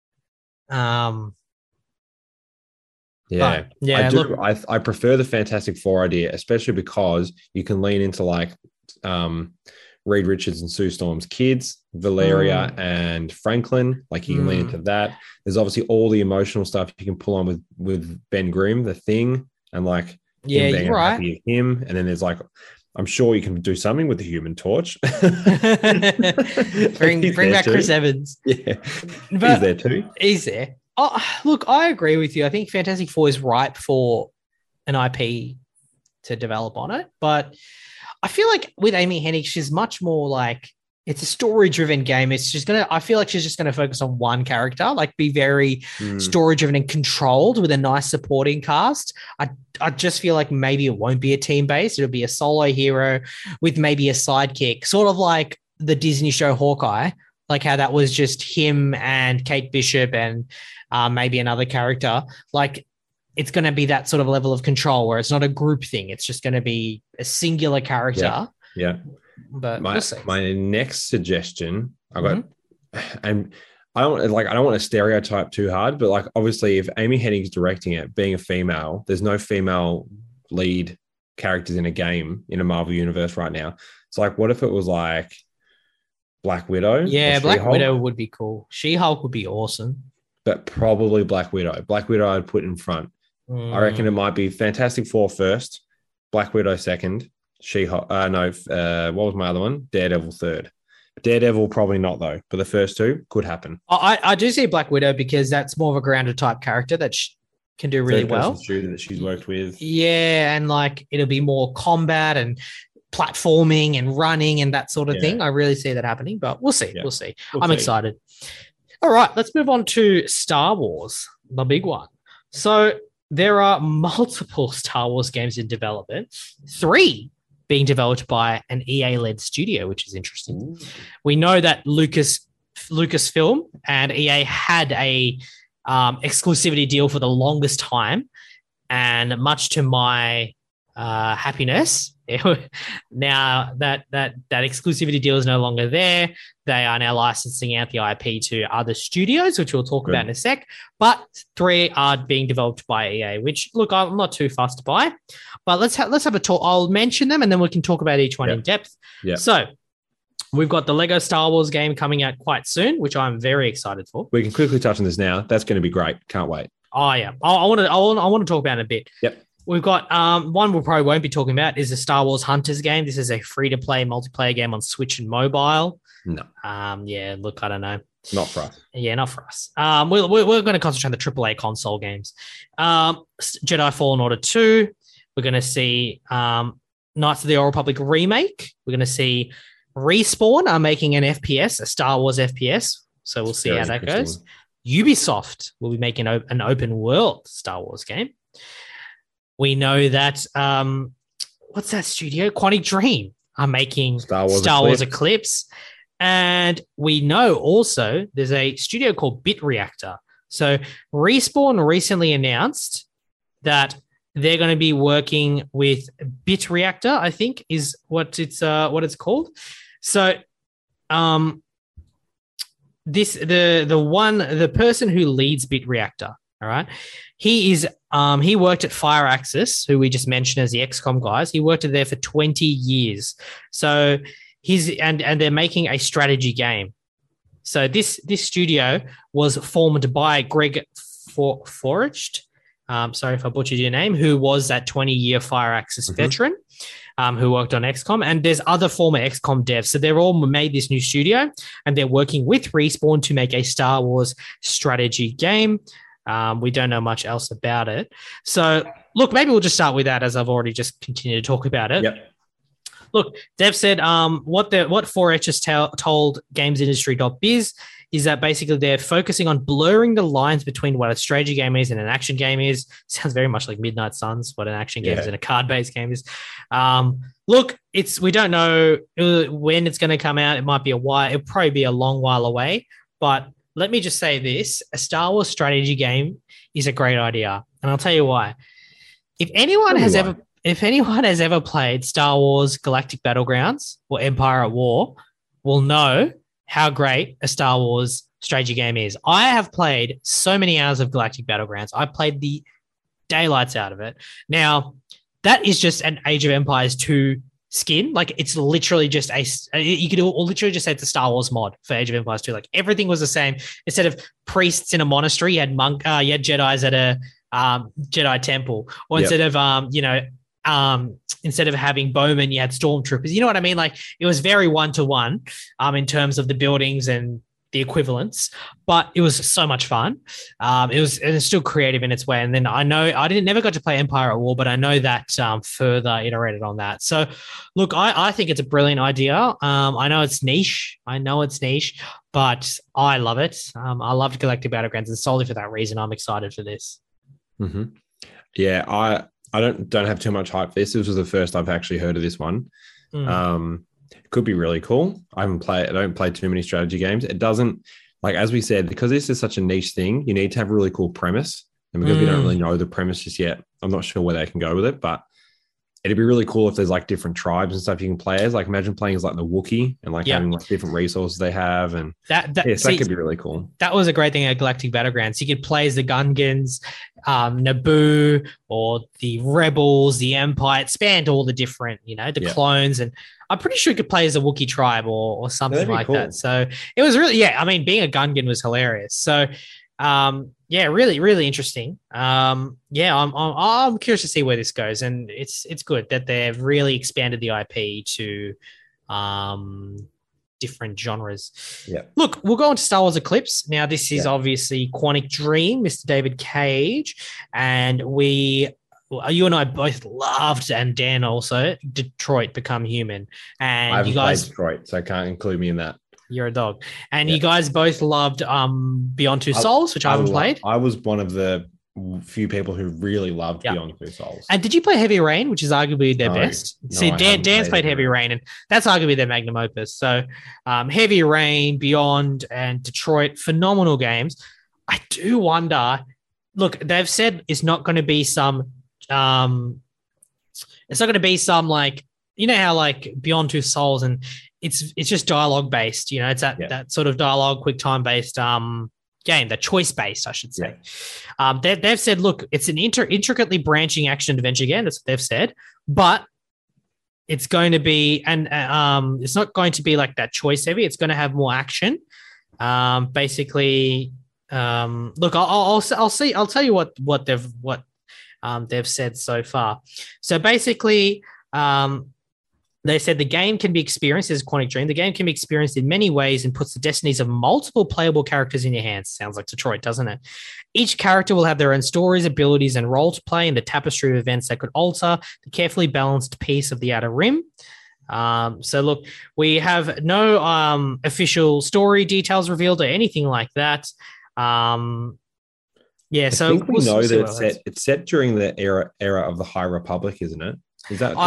Yeah, I do. Look, I prefer the Fantastic Four idea, especially because you can lean into like Reed Richards and Sue Storm's kids, Valeria and Franklin. Like you can lean into that. There's obviously all the emotional stuff you can pull on with Ben Grimm, the Thing, and like you're right. Him, and then there's like, I'm sure you can do something with the Human Torch. bring back Chris Evans. Yeah, but he's there too. He's there. Oh, look, I agree with you. I think Fantastic Four is ripe for an IP to develop on it. But I feel like with Amy Hennig, she's much more like it's a story-driven game. It's just I feel like she's just gonna focus on one character, like be very story-driven and controlled with a nice supporting cast. I just feel like maybe it won't be a team-based. It'll be a solo hero with maybe a sidekick, sort of like the Disney show Hawkeye, like how that was just him and Kate Bishop and maybe another character. Like it's going to be that sort of level of control where it's not a group thing. It's just going to be a singular character. Yeah. But my next suggestion, I got, and I don't want to stereotype too hard, but like obviously, if Amy Hennig's directing it, being a female, there's no female lead characters in a game in a Marvel universe right now. It's like, what if it was like Black Widow? Yeah, Black Widow would be cool. She-Hulk would be awesome, but probably Black Widow. Black Widow I'd put in front. I reckon it might be Fantastic Four first, Black Widow second. What was my other one? Daredevil third. Daredevil probably not though, but the first two could happen. I do see Black Widow because that's more of a grounded type character that can do really well. Shooter that she's worked with. Yeah, and like it'll be more combat and platforming and running and that sort of thing. I really see that happening, but we'll see. Yeah. We'll see. I'm excited. All right, let's move on to Star Wars, the big one. So there are multiple Star Wars games in development. 3 being developed by an EA-led studio, which is interesting. Ooh. We know that Lucasfilm and EA had a exclusivity deal for the longest time, and much to my happiness, now that exclusivity deal is no longer there. They are now licensing out the IP to other studios, which we'll talk about in a sec. But 3 are being developed by EA, which look, I'm not too fussed by. But let's have a talk. I'll mention them and then we can talk about each one in depth. Yeah. So we've got the Lego Star Wars game coming out quite soon, which I'm very excited for. We can quickly touch on this now. That's going to be great. Can't wait. Oh yeah, I want to talk about it a bit. Yep. We've got one we probably won't be talking about is the Star Wars Hunters game. This is a free-to-play multiplayer game on Switch and mobile. No. Yeah, look, I don't know. Not for us. Yeah, not for us. We're going to concentrate on the AAA console games. Jedi Fallen Order 2. We're going to see Knights of the Old Republic remake. We're going to see Respawn are making an FPS, a Star Wars FPS. So we'll see how that goes. Ubisoft will be making an open world Star Wars game. We know that, what's that studio? Quantic Dream are making Star Wars Eclipse. And we know also there's a studio called Bit Reactor. So Respawn recently announced that they're going to be working with Bit Reactor, I think is what it's called. So the person who leads Bit Reactor, all right, he worked at Firaxis, who we just mentioned as the XCOM guys. He worked there for 20 years. So and they're making a strategy game. So this studio was formed by Greg Forrest. Sorry if I butchered your name, who was that 20-year Firaxis veteran, who worked on XCOM. And there's other former XCOM devs. So they're all made this new studio, and they're working with Respawn to make a Star Wars strategy game. We don't know much else about it. So, look, maybe we'll just start with that, as I've already just continued to talk about it. Yep. Look, Dev said what 4H has told GamesIndustry.biz is that basically they're focusing on blurring the lines between what a strategy game is and an action game is. Sounds very much like Midnight Suns, what an action game is and a card-based game is. Look, we don't know when it's going to come out. It might be a while. It'll probably be a long while away. But let me just say this. A Star Wars strategy game is a great idea. And I'll tell you why. If anyone has ever played Star Wars Galactic Battlegrounds or Empire at War, will know how great a Star Wars strategy game is. I have played so many hours of Galactic Battlegrounds. I played the daylights out of it. Now, that is just an Age of Empires 2 skin. Like, it's literally just you could literally just say it's a Star Wars mod for Age of Empires 2. Like, everything was the same. Instead of priests in a monastery, you had Jedis at a Jedi temple. Or instead of, instead of having bowmen, you had stormtroopers. You know what I mean? Like, it was very one-to-one in terms of the buildings and the equivalents, but it was so much fun. It was still creative in its way. And then I know I didn't never got to play Empire at War, but I know that further iterated on that. So look, I think it's a brilliant idea. I know it's niche. But I love it. I loved Galactic Battlegrounds, and solely for that reason, I'm excited for this. Mm-hmm. Yeah, I don't have too much hype for this. This was the first I've actually heard of this one. It could be really cool. I don't play too many strategy games. It doesn't, like, as we said, because this is such a niche thing, you need to have a really cool premise. And because we don't really know the premise just yet, I'm not sure where they can go with it, but it'd be really cool if there's like different tribes and stuff you can play as. Like, imagine playing as like the Wookiee and like having like different resources they have. And that could be really cool. That was a great thing at Galactic Battlegrounds. You could play as the Gungans, Naboo, or the Rebels, the Empire. It spanned all the different, clones. And I'm pretty sure you could play as a Wookiee tribe or something like that. So it was really, being a Gungan was hilarious. So, really, really interesting. I'm curious to see where this goes, and it's good that they've really expanded the IP to different genres. Yeah. Look, we'll go on to Star Wars Eclipse. Now, this is obviously Quantic Dream, Mr. David Cage, and you and I both loved, and Dan also, Detroit Become Human. And I haven't you guys played Detroit, so can't include me in that. You're a dog. And you guys both loved Beyond Two Souls, which I haven't played. I was one of the few people who really loved Beyond Two Souls. And did you play Heavy Rain, which is arguably their best? See, Dan's played Heavy Rain, and that's arguably their magnum opus. So Heavy Rain, Beyond, and Detroit, phenomenal games. I do wonder, look, they've said it's not going to be some like, how like Beyond Two Souls, and it's just dialogue based, it's that sort of dialogue, quick time based game, the choice based, I should say. They've said, look, it's an intricately branching action adventure game. That's what they've said, but it's going to be, and it's not going to be like that choice heavy. It's going to have more action. Basically, look, I'll tell you what they've said so far. So basically, they said the game can be experienced as Quantic Dream. The game can be experienced in many ways and puts the destinies of multiple playable characters in your hands. Sounds like Detroit, doesn't it? Each character will have their own stories, abilities, and role to play in the tapestry of events that could alter the carefully balanced piece of the Outer Rim. So look, we have no official story details revealed or anything like that. I think we know that it's set during the era of the High Republic, isn't it? Is that?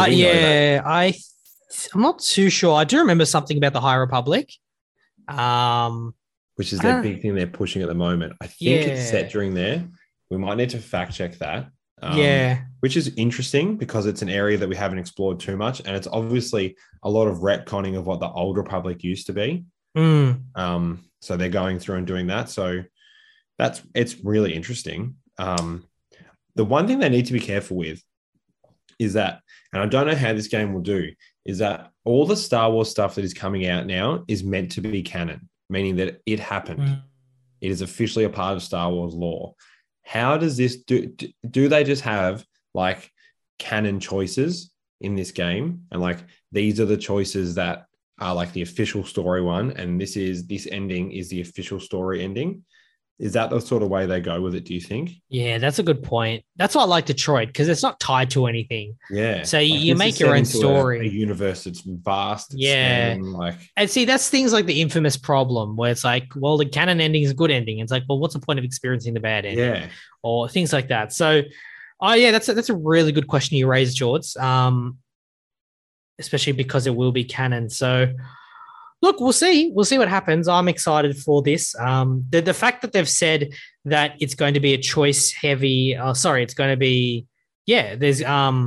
I'm not too sure. I do remember something about the High Republic. Which is their big thing they're pushing at the moment. I think it's set during there. We might need to fact check that. Which is interesting because it's an area that we haven't explored too much. And it's obviously a lot of retconning of what the old Republic used to be. So they're going through and doing that. So it's really interesting. The one thing they need to be careful with is that, and I don't know how this game will do, is that all the Star Wars stuff that is coming out now is meant to be canon, meaning that it happened. It is officially a part of Star Wars lore. How does this do they just have like canon choices in this game? And like, these are the choices that are like the official story one. And this ending is the official story ending. Is that the sort of way they go with it, do you think? Yeah, that's a good point. That's why I like Detroit, because it's not tied to anything. Yeah. So you make your own story. A universe that's vast. And see, that's things like the infamous problem where it's like, well, the canon ending is a good ending. It's like, well, what's the point of experiencing the bad ending? Yeah. Or things like that. So, that's a really good question you raised, George. Especially because it will be canon. So, look, we'll see. We'll see what happens. I'm excited for this. The fact that they've said that it's going to be a choice heavy. It's going to be. There's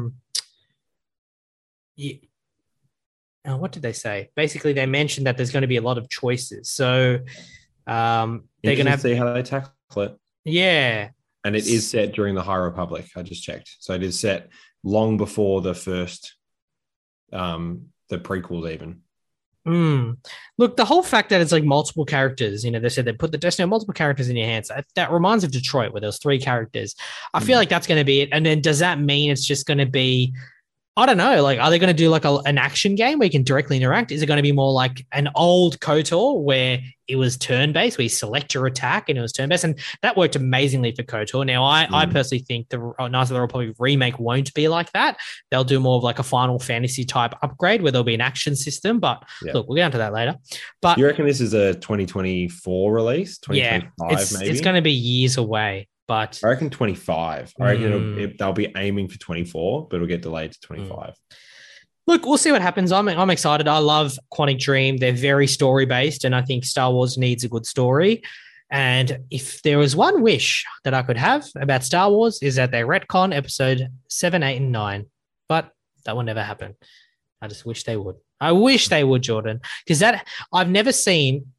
what did they say? Basically, they mentioned that there's going to be a lot of choices. So they're going to see how they tackle it. Yeah, and it is set during the High Republic. I just checked, so it is set long before the first, the prequels even. Look, the whole fact that it's like multiple characters, they said they put the destiny of multiple characters in your hands. That reminds me of Detroit, where there's 3 characters. I feel like that's going to be it. And then does that mean it's just going to be I don't know. Like, are they going to do like an action game where you can directly interact? Is it going to be more like an old KOTOR where it was turn based, where you select your attack and it was turn based? And that worked amazingly for KOTOR. Now, I personally think the Knights of the Republic remake won't be like that. They'll do more of like a Final Fantasy type upgrade where there'll be an action system. But look, we'll get onto that later. But you reckon this is a 2024 release? 2025 maybe? It's going to be years away. But I reckon 25. I reckon they'll be aiming for 24, but it'll get delayed to 25. Look, we'll see what happens. I'm excited. I love Quantic Dream. They're very story based, and I think Star Wars needs a good story. And if there was one wish that I could have about Star Wars, is that they retcon episode 7, 8, and 9. But that will never happen. I just wish they would. I wish they would, Jordan, because I've never seen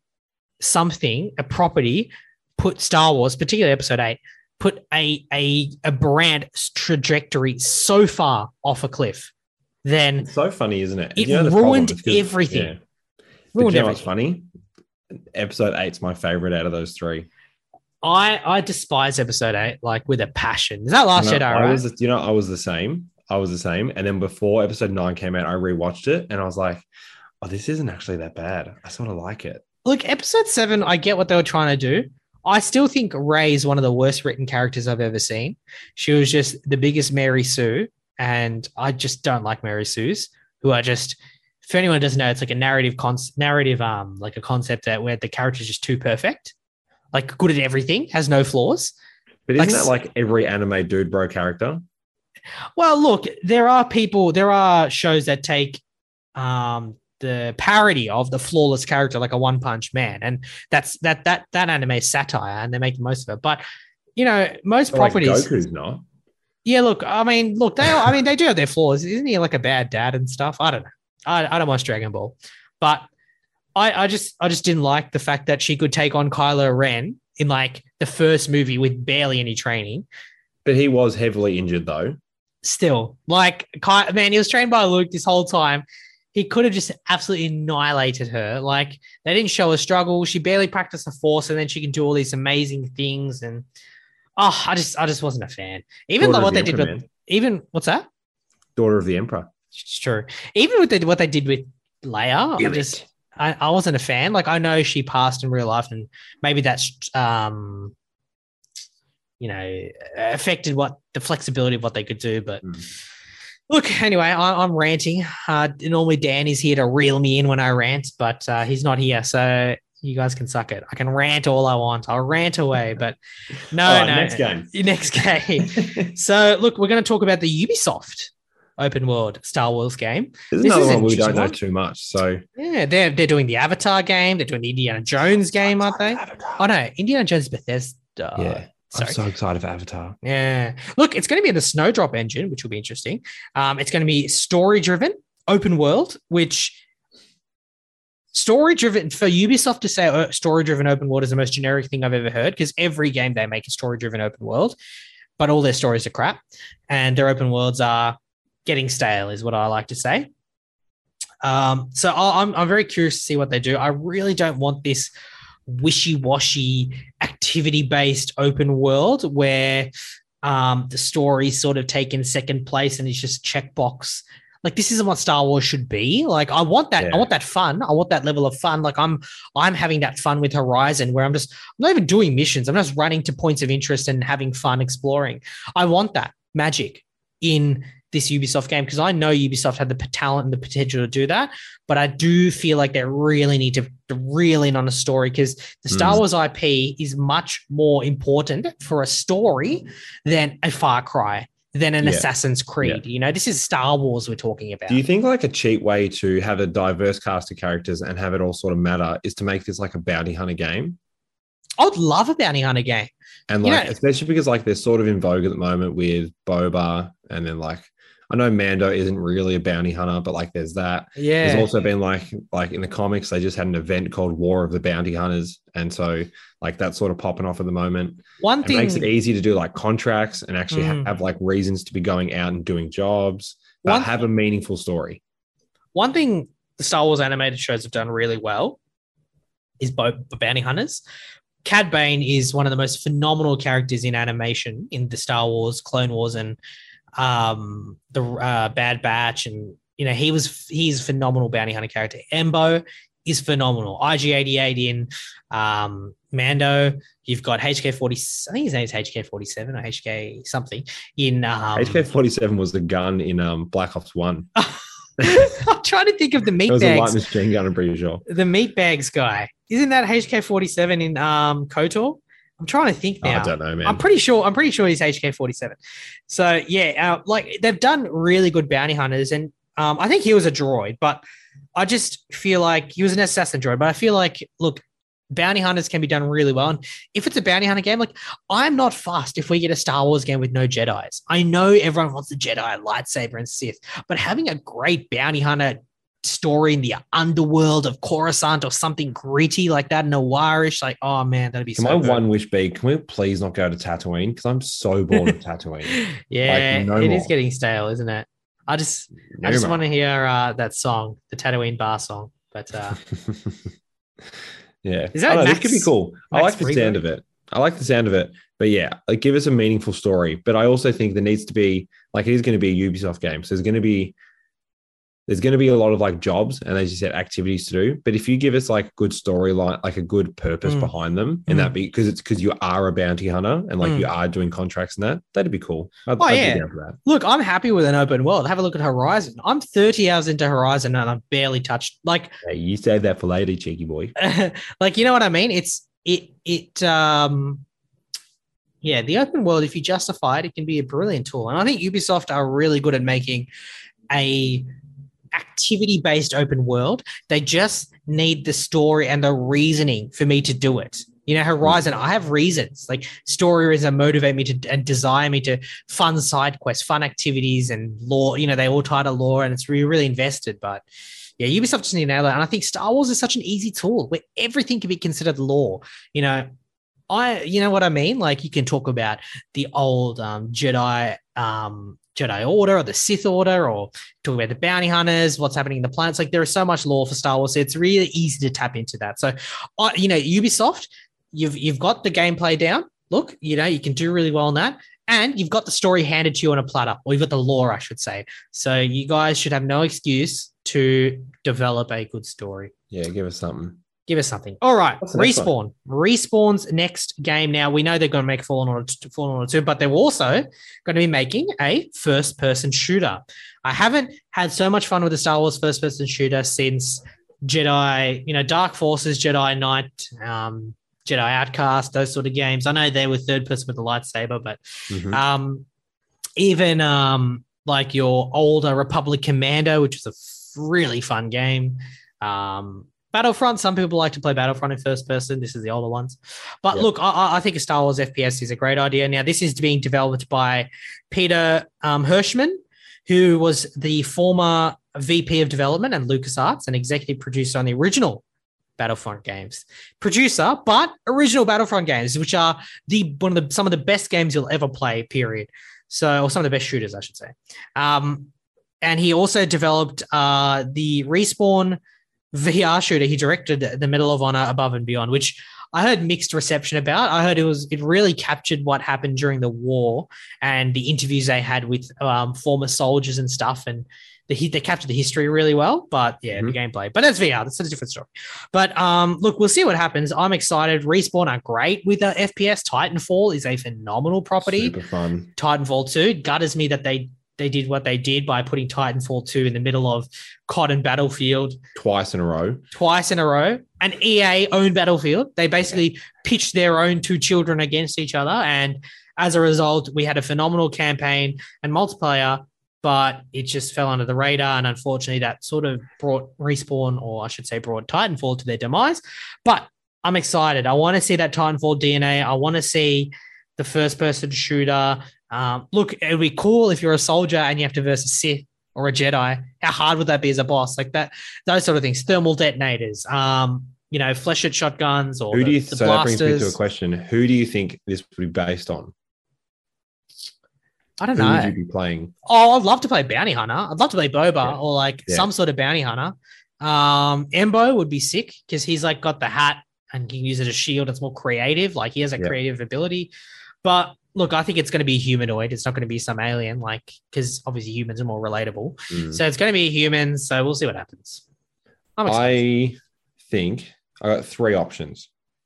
a property, put Star Wars, particularly episode 8, put a brand trajectory so far off a cliff. Then it's so funny, isn't it? It ruined everything. Yeah. Ruined everything. What's funny? Episode 8's my favorite out of those 3. I despise episode 8 like with a passion. Is that Last Jedi? Right? I was the same. And then before episode 9 came out, I rewatched it and I was like, oh, this isn't actually that bad. I sort of like it. Look, episode 7, I get what they were trying to do. I still think Rey is one of the worst written characters I've ever seen. She was just the biggest Mary Sue, and I just don't like Mary Sues, who are just, for anyone who doesn't know, it's like a narrative like a concept that where the character is just too perfect, like good at everything, has no flaws. But isn't that like every anime dude bro character? Well, look, there are shows that take the parody of the flawless character, like a One Punch Man, and that anime is satire, and they make the most of it. But most properties, like Goku's not. Yeah, look, they do have their flaws. Isn't he like a bad dad and stuff? I don't know. I don't watch Dragon Ball, but I just didn't like the fact that she could take on Kylo Ren in like the first movie with barely any training. But he was heavily injured though. Still, like, man, he was trained by Luke this whole time. He could have just absolutely annihilated her. Like, they didn't show a struggle. She barely practiced the Force, and then she can do all these amazing things. And I just wasn't a fan. Even though what they did with what's that? Daughter of the Emperor. It's true. Even with what they did with Leia, I wasn't a fan. Like, I know she passed in real life, and maybe that's affected the flexibility of what they could do, but. Look, anyway, I'm ranting. Normally Dan is here to reel me in when I rant, but he's not here, so you guys can suck it. I can rant all I want. I'll rant away, but no. Next game. Next game. So, look, we're going to talk about the Ubisoft open world Star Wars game. This is another one we don't know too much. So yeah, they're doing the Avatar game. They're doing the Indiana Jones game, aren't they? Oh no, Indiana Jones Bethesda. Yeah. Sorry. I'm so excited for Avatar. Yeah. Look, it's going to be the Snowdrop engine, which will be interesting. It's going to be story-driven, open world, which story-driven, for Ubisoft to say story-driven open world is the most generic thing I've ever heard, because every game they make is story-driven open world, but all their stories are crap, and their open worlds are getting stale, is what I like to say. So I'm very curious to see what they do. I really don't want this wishy-washy activity-based open world where the story's sort of taken second place and it's just checkbox. Like, this isn't what Star Wars should be. Like, I want that. Yeah. I want that fun. I want that level of fun. Like, I'm having that fun with Horizon, where I'm not even doing missions. I'm just running to points of interest and having fun exploring. I want that magic in this Ubisoft game, because I know Ubisoft had the talent and the potential to do that, but I do feel like they really need to reel in on a story, because the Star Wars IP is much more important for a story than a Far Cry, than an Assassin's Creed. Yeah. This is Star Wars we're talking about. Do you think like a cheap way to have a diverse cast of characters and have it all sort of matter is to make this like a bounty hunter game? I would love a bounty hunter game. And like, especially because like they're sort of in vogue at the moment with Boba, and then like, I know Mando isn't really a bounty hunter, but like there's that. Yeah. There's also been like in the comics, they just had an event called War of the Bounty Hunters. And so like that's sort of popping off at the moment. One thing it makes it easy to do like contracts and actually have like reasons to be going out and doing jobs, but have a meaningful story. One thing the Star Wars animated shows have done really well is bounty hunters. Cad Bane is one of the most phenomenal characters in animation in the Star Wars, Clone Wars, and the Bad Batch, and he's a phenomenal bounty hunter character. Embo is phenomenal. IG-88 in Mando. You've got HK-40. I think his name is HK-47 or HK something in HK-47 was the gun in Black Ops 1. I'm trying to think of the meat It was bags. a light machine gun, I'm pretty sure. The meat bags guy. Isn't that HK-47 in KOTOR? I'm trying to think now. I don't know, man. I'm pretty sure he's HK-47. So yeah, like they've done really good bounty hunters, and I think he was a droid, but I just feel like he was an assassin droid. But I feel like, look, bounty hunters can be done really well. And if it's a bounty hunter game, like I'm not fussed if we get a Star Wars game with no Jedis. I know everyone wants the Jedi, lightsaber, and Sith, but having a great bounty hunter story in the underworld of Coruscant or something gritty like that, noirish, like, oh man, that'd be so my good. one wish be, can we please not go to Tatooine? Because I'm so bored of Tatooine. Yeah, like, no it more. is getting stale, isn't it? I just want to hear that song, the Tatooine bar song. But yeah, is that this could be cool. I like the sound of it. But yeah, like, give us a meaningful story. But I also think there needs to be, like, it is going to be a Ubisoft game, so there's going to be a lot of like jobs and, as you said, activities to do. But if you give us like good storyline, like a good purpose behind them, and that be because you are a bounty hunter and like you are doing contracts and that'd be cool. I'd be down for that. Look, I'm happy with an open world. Have a look at Horizon. I'm 30 hours into Horizon and I've barely touched. Like, hey, you save that for later, cheeky boy. Like, you know what I mean? Yeah, the open world, if you justify it, it can be a brilliant tool. And I think Ubisoft are really good at making a activity-based open world. They just need the story and the reasoning for me to do it. Horizon, I have reasons, like story reasons that motivate me to and desire me to fund side quests, fun activities, and lore. They all tie to lore, and it's really invested. But yeah, Ubisoft just need to nail that. And I think Star Wars is such an easy tool where everything can be considered lore. You know what I mean? Like, you can talk about the old Jedi Order or the Sith Order, or talk about the bounty hunters, what's happening in the planets. Like, there is so much lore for Star Wars. So it's really easy to tap into that. So, Ubisoft, you've got the gameplay down. Look, you can do really well on that. And you've got the story handed to you on a platter, or you've got the lore, I should say. So you guys should have no excuse to develop a good story. Yeah, give us something. All right, Respawn. Respawn's next game. Now, we know they're going to make Fallen Order 2, but they're also going to be making a first-person shooter. I haven't had so much fun with the Star Wars first-person shooter since Jedi, Dark Forces, Jedi Knight, Jedi Outcast, those sort of games. I know they were third-person with the lightsaber, but even like your older Republic Commando, which was a really fun game. Battlefront, some people like to play Battlefront in first person. This is the older ones. But look, I think a Star Wars FPS is a great idea. Now, this is being developed by Peter Hirschman, who was the former VP of development at LucasArts and executive producer on the original Battlefront games. Producer, but original Battlefront games, which are some of the best games you'll ever play, period. So, or some of the best shooters, I should say. And he also developed the Respawn VR shooter. He directed the Medal of Honor Above and Beyond, which I heard mixed reception about. I heard it really captured what happened during the war and the interviews they had with former soldiers and stuff, and they captured the history really well. But yeah, the gameplay. But that's VR. That's a different story. But look, we'll see what happens. I'm excited. Respawn are great with the FPS. Titanfall is a phenomenal property. Super fun. Titanfall 2 gutters me that they did what they did by putting Titanfall 2 in the middle of COD and Battlefield. Twice in a row. And EA owned Battlefield. They basically pitched their own two children against each other. And as a result, we had a phenomenal campaign and multiplayer, but it just fell under the radar. And unfortunately, that sort of brought Respawn, or I should say brought Titanfall to their demise. But I'm excited. I want to see that Titanfall DNA. I want to see the first-person shooter. Look, it would be cool if you're a soldier and you have to versus a Sith or a Jedi. How hard would that be as a boss? Like that, those sort of things. Thermal detonators, flechette shotguns, or the so blasters. That brings me to a question. Who do you think this would be based on? I don't know. Who would you be playing? Oh, I'd love to play Bounty Hunter. I'd love to play Boba or some sort of Bounty Hunter. Embo would be sick because he's like got the hat and he can use it as a shield. It's more creative. Like he has a creative ability. But look, I think it's going to be humanoid. It's not going to be some alien, like, because obviously humans are more relatable. So it's going to be humans. So we'll see what happens. I think I got three options.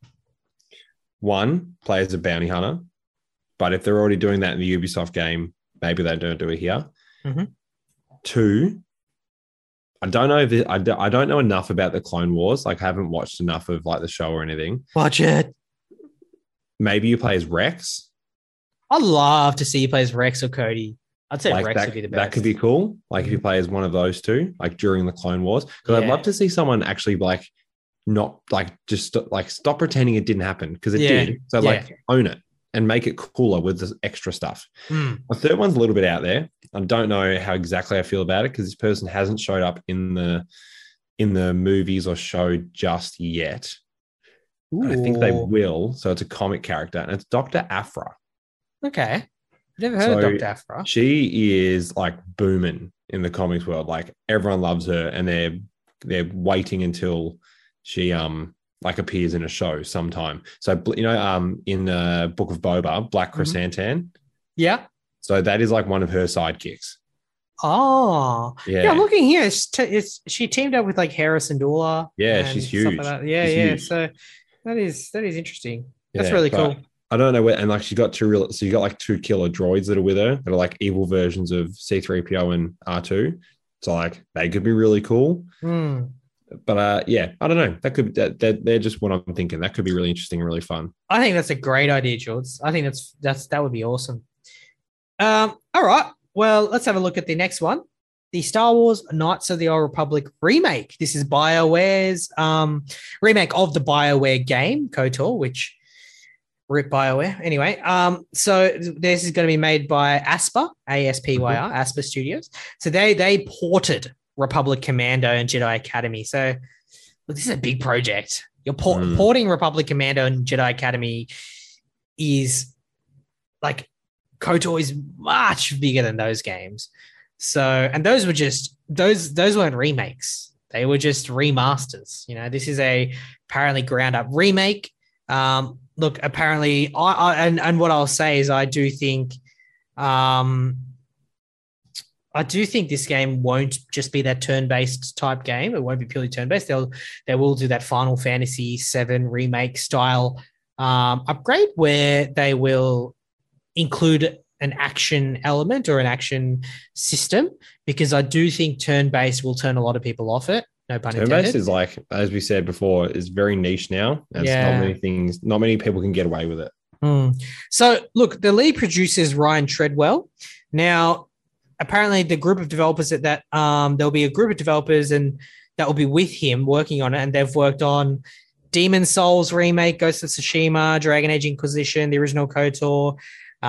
One, play as a bounty hunter, but if they're already doing that in the Ubisoft game, maybe they don't do it here. Mm-hmm. Two, I don't know I don't know enough about the Clone Wars. Like, I haven't watched enough of like the show or anything. Watch it. Maybe you play as Rex. I'd love to see you play as Rex or Cody. I'd say like Rex that, would be the best. That could be cool. Like if you play as one of those two, like during the Clone Wars, because I'd love to see someone actually like not like just like stop pretending it didn't happen because it did. So like own it and make it cooler with the extra stuff. My third one's a little bit out there. I don't know how exactly I feel about it because this person hasn't showed up in the movies or show just yet. I think they will. So it's a comic character and it's Dr. Aphra. Okay. Never heard of Dr. Aphra. She is like booming in the comics world. Like everyone loves her and they're waiting until she like appears in a show sometime. So, you know, in the Book of Boba, Black Chrysanthemum. Yeah. So that is like one of her sidekicks. Oh. Yeah, looking here, she teamed up with like Harrison Dula. Yeah, she's huge. Like that. Yeah, huge. So that is interesting. That's really cool. I don't know where, and like she got so you got like two killer droids that are with her that are like evil versions of C-3PO and R2. So like they could be really cool. But yeah, I don't know. That could they're just what I'm thinking. That could be really interesting and really fun. I think that's a great idea, George. I think that would be awesome. All right. Well, let's have a look at the next one. The Star Wars Knights of the Old Republic remake. This is BioWare's remake of the BioWare game, KOTOR, which rip BioWare. Anyway, so this is going to be made by Aspyr, A-S-P-Y-R, Aspyr Studios. So they ported Republic Commando and Jedi Academy. So look, this is a big project. You're porting Republic Commando and Jedi Academy is like KOTOR is much bigger than those games. So, and those were just those weren't remakes. They were just remasters. You know, this is apparently ground up remake. Look, apparently, and what I'll say is I do think this game won't just be that turn-based type game. It won't be purely turn-based. They will do that Final Fantasy VII remake style upgrade where they will include an action element or an action system, because I do think turn-based will turn a lot of people off it. No pun intended. Turn-based is like, as we said before, is very niche now. And not many people can get away with it. So look, the lead producer is Ryan Treadwell. Now, apparently the group of developers that there'll be a group of developers and that will be with him working on it. And they've worked on Demon's Souls remake, Ghost of Tsushima, Dragon Age Inquisition, the original KOTOR.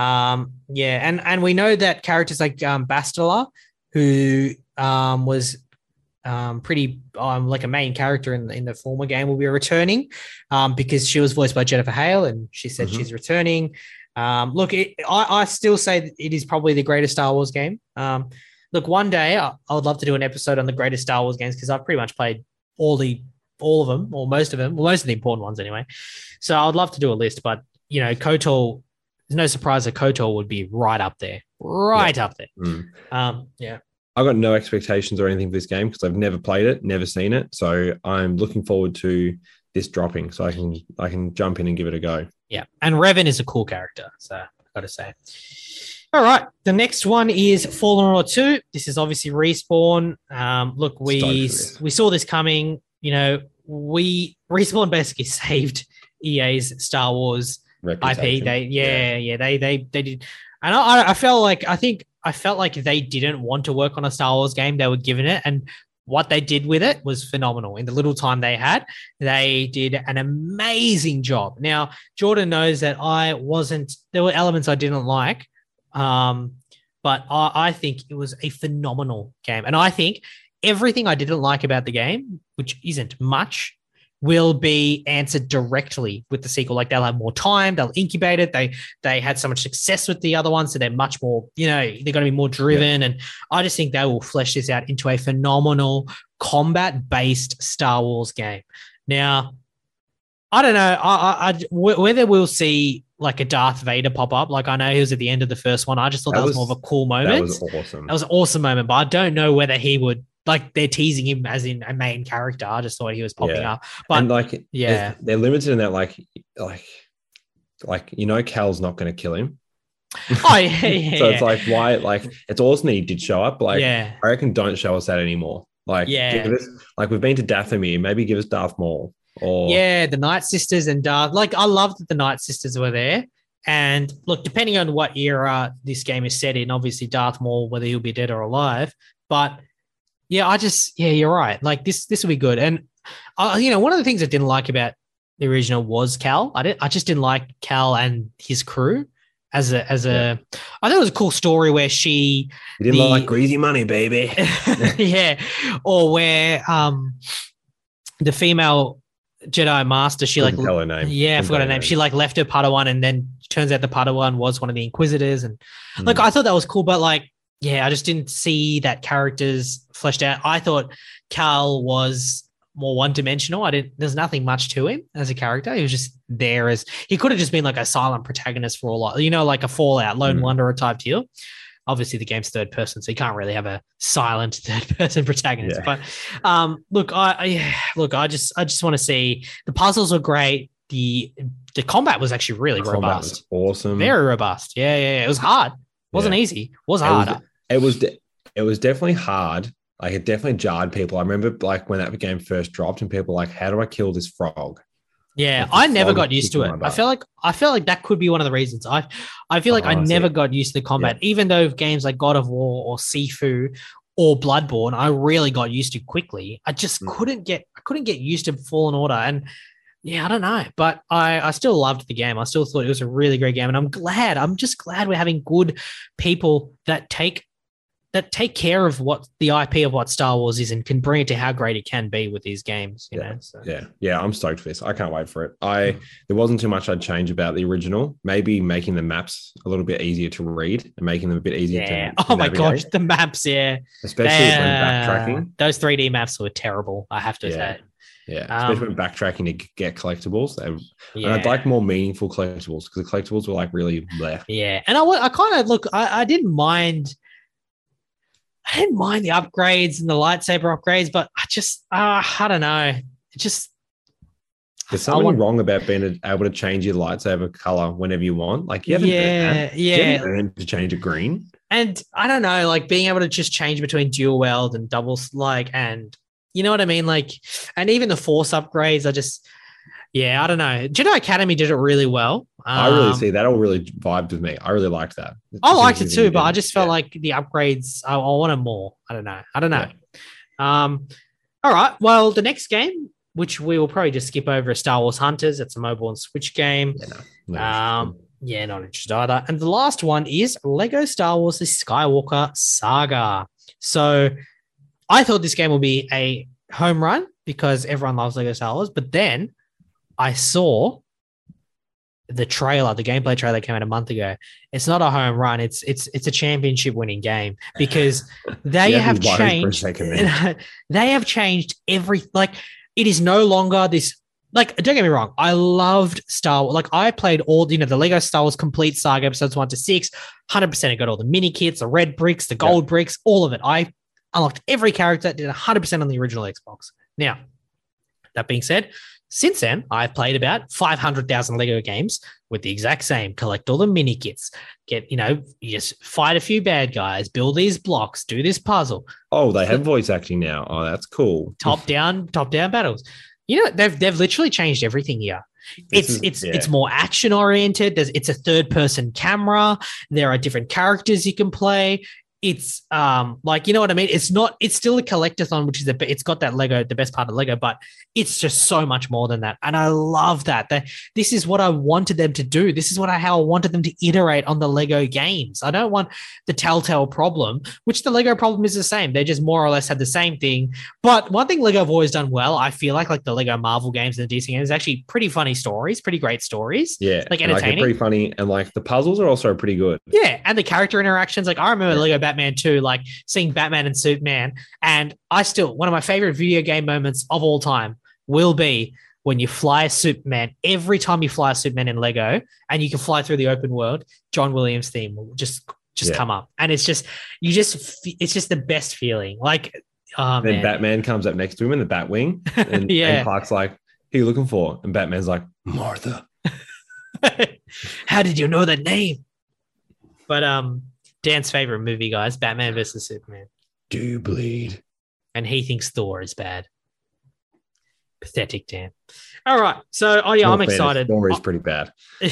And we know that characters like Bastila, who was pretty like a main character in the former game, will be returning because she was voiced by Jennifer Hale and she said she's returning. Look, I still say that it is probably the greatest Star Wars game. Look, one day I would love to do an episode on the greatest Star Wars games because I've pretty much played all of them, or most of them, most of the important ones anyway. So I would love to do a list, but you know, KOTOR, there's no surprise that KOTOR would be right up there. Up there. I've got no expectations or anything for this game because I've never played it, never seen it. So I'm looking forward to this dropping so I can jump in and give it a go. Yeah. And Revan is a cool character. So I've got to say. All right. The next one is Fallen Order 2. This is obviously Respawn. Look, we saw this coming. You know, Respawn basically saved EA's Star Wars IP. They did. And I felt like they didn't want to work on a Star Wars game. They were given it, and what they did with it was phenomenal. In the little time they had, they did an amazing job. Now, Jordan knows that there were elements I didn't like, but I think it was a phenomenal game. And I think everything I didn't like about the game, which isn't much, will be answered directly with the sequel. Like they'll have more time, they'll incubate it. They had so much success with the other ones, so they're much more, you know, they're going to be more driven. And I just think they will flesh this out into a phenomenal combat-based Star Wars game. Now, I don't know. Whether we'll see like a Darth Vader pop up. Like I know he was at the end of the first one. I just thought that was more of a cool moment. That was awesome. That was an awesome moment, but I don't know whether he would like they're teasing him as in a main character. I just thought he was popping up. But and like they're limited in that like Cal's not going to kill him. Oh yeah. So it's like why like it's awesome he did show up. But like I reckon don't show us that anymore. Like give us, like we've been to Dathomir, maybe give us Darth Maul. Or the Night Sisters and Darth. Like I loved that the Night Sisters were there. And look, depending on what era this game is set in, obviously Darth Maul, whether he'll be dead or alive. But yeah, you're right. Like this will be good. And one of the things I didn't like about the original was Cal. I just didn't like Cal and his crew as a. I thought it was a cool story where you didn't like greasy money, baby. Yeah, or where the female Jedi Master, she like tell her name. Yeah, I forgot her name. She like left her Padawan, and then turns out the Padawan was one of the Inquisitors, and like I thought that was cool, but like I just didn't see that characters fleshed out. I thought Cal was more one-dimensional. There's nothing much to him as a character. He was just there as he could have just been like a silent protagonist for a lot, like a Fallout Lone Wanderer type deal. Obviously the game's third person, so you can't really have a silent third person protagonist. Yeah. But look, I just want to see the puzzles were great. The combat was actually really robust. Was awesome. Very robust. Yeah. It was hard. It wasn't easy. It was hard. It was definitely hard. Like it definitely jarred people. I remember like when that game first dropped and people were like, how do I kill this frog? Yeah, I never got used to it. I feel like that could be one of the reasons. I feel like I never got used to the combat, even though games like God of War or Sifu or Bloodborne, I really got used to quickly. I just couldn't get used to Fallen Order, and I don't know, but I still loved the game. I still thought it was a really great game, and I'm just glad we're having good people that take care of what the IP of what Star Wars is and can bring it to how great it can be with these games. You know? So. Yeah. I'm stoked for this. I can't wait for it. There wasn't too much I'd change about the original. Maybe making the maps a little bit easier to read and making them a bit easier to oh my gosh, the maps, especially when backtracking. Those 3D maps were terrible. I have to say. Yeah, especially when backtracking to get collectibles. And I'd like more meaningful collectibles because the collectibles were like really bleh. Yeah, and I kind of I didn't mind. I didn't mind the upgrades and the lightsaber upgrades, but I don't know. It just there's something wrong about being able to change your lightsaber color whenever you want. Like you haven't earned to change it green. And I don't know, like being able to just change between dual weld and double and you know what I mean? Like, and even the Force upgrades, I don't know. Jedi Academy did it really well. I really see that all really vibed with me. I really liked that. I liked it too, but I just felt like the upgrades, I wanted more. I don't know. Yeah. All right. Well, the next game, which we will probably just skip over, is Star Wars Hunters. It's a mobile and Switch game. Not interested either. And the last one is Lego Star Wars: The Skywalker Saga. So I thought this game would be a home run because everyone loves Lego Star Wars, but then I saw the gameplay trailer came out a month ago. It's not a home run. It's a championship winning game because they have changed. They have changed it is no longer this. Like, don't get me wrong. I loved Star Wars. Like, I played all, the Lego Star Wars Complete Saga episodes 1 to 6. 100%. I got all the mini kits, the red bricks, the gold bricks, all of it. I unlocked every character. Did 100% on the original Xbox. Now, that being said, since then, I've played about 500,000 Lego games with the exact same. Collect all the mini kits. You just fight a few bad guys, build these blocks, do this puzzle. Oh, they have voice acting now. Oh, that's cool. Top down battles. They've literally changed everything here. It's more action oriented. It's a third person camera. There are different characters you can play. It's you know what I mean? It's still a collectathon, which is it's got that Lego, the best part of Lego, but it's just so much more than that. And I love that. This is what I wanted them to do. This is how I wanted them to iterate on the Lego games. I don't want the Telltale problem, which the Lego problem is the same. They just more or less had the same thing. But one thing Lego have always done well, I feel like the Lego Marvel games and the DC games is actually pretty funny stories, pretty great stories. Yeah. Like entertaining. Pretty funny. And the puzzles are also pretty good. Yeah. And the character interactions, I remember Lego Batman 2, seeing Batman and Superman. And one of my favorite video game moments of all time will be when you fly a Superman, every time you fly a Superman in Lego and you can fly through the open world, John Williams theme will just come up. And it's just the best feeling. Like, oh, then man. Batman comes up next to him in the Batwing, and, and Clark's like, "Who are you looking for?" And Batman's like, "Martha." How did you know that name? But Dan's favorite movie, guys, Batman versus Superman. Do you bleed? And he thinks Thor is bad. Pathetic, Dan. All right. So, I'm excited. Thor is pretty bad.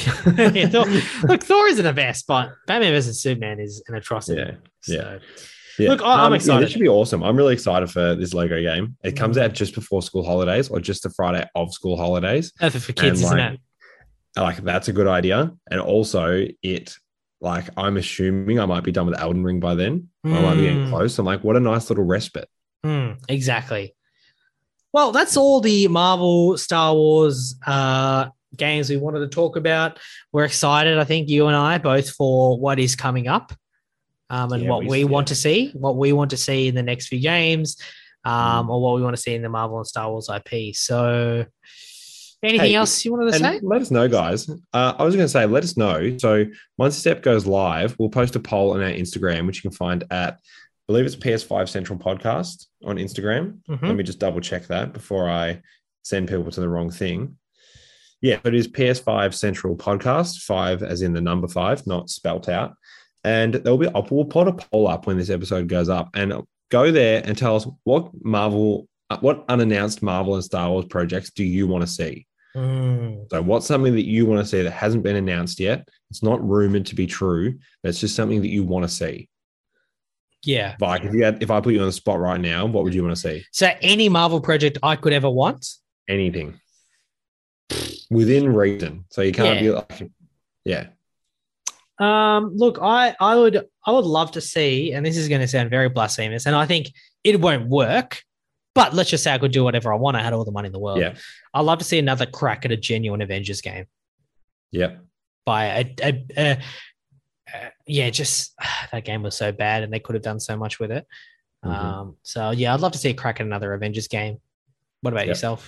Look, Thor isn't the best, but Batman versus Superman is an atrocity. Yeah. Look, I'm excited. This should be awesome. I'm really excited for this Lego game. It comes out just before school holidays or just the Friday of school holidays. That's for kids, isn't it? Like, that's a good idea. And also, I'm assuming I might be done with Elden Ring by then. I might be getting close. I'm like, what a nice little respite. Exactly. Well, that's all the Marvel, Star Wars games we wanted to talk about. We're excited, I think, you and I, both for what is coming up and what we want to see in the next few games or what we want to see in the Marvel and Star Wars IP. So anything else you wanted to say? Let us know, guys. I was going to say, let us know. So once this app goes live, we'll post a poll on our Instagram, which you can find at, I believe it's PS5 Central Podcast on Instagram. Let me just double check that before I send people to the wrong thing. Yeah, it is PS5 Central Podcast, 5 as in the number 5, not spelt out. And we'll put a poll up when this episode goes up, and go there and tell us what unannounced Marvel and Star Wars projects do you want to see? So what's something that you want to see that hasn't been announced yet? It's not rumored to be true, but it's just something that you want to see. Yeah. Like, if I put you on the spot right now, what would you want to see? So any Marvel project I could ever want? Anything. Within reason. So you can't be like, yeah. Look, I would love to see, and this is going to sound very blasphemous, and I think it won't work, but let's just say I could do whatever I want. I had all the money in the world. Yeah. I'd love to see another crack at a genuine Avengers game. Yeah. By that game was so bad and they could have done so much with it. So I'd love to see a crack at another Avengers game. What about yourself?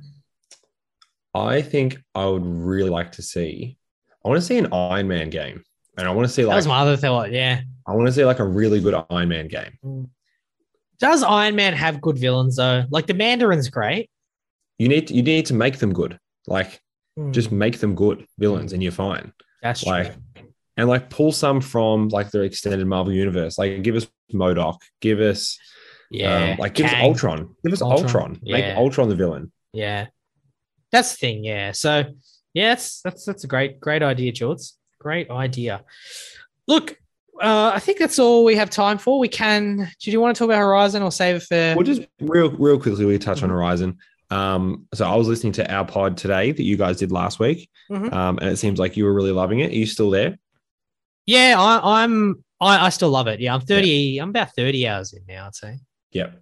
I think I would really like to see, I want to see an Iron Man game. And I want to see that was my other thought. Yeah. I want to see like a really good Iron Man game. Does Iron Man have good villains though? Like the Mandarin's great. You need to make them good. Like just make them good villains and you're fine. That's true. And like pull some from like the extended Marvel universe. Like give us MODOK, give us give us Ultron. Give us Ultron. Yeah. Make Ultron the villain. Yeah. That's the thing, yeah. So that's a great idea, George. Great idea. Look, I think that's all we have time for. Do you want to talk about Horizon or save it for? We'll just real quickly we touch on Horizon. So I was listening to our pod today that you guys did last week, and it seems like you were really loving it. Are you still there? Yeah, I still love it. Yeah, I'm about 30 hours in now, I'd say. Yeah.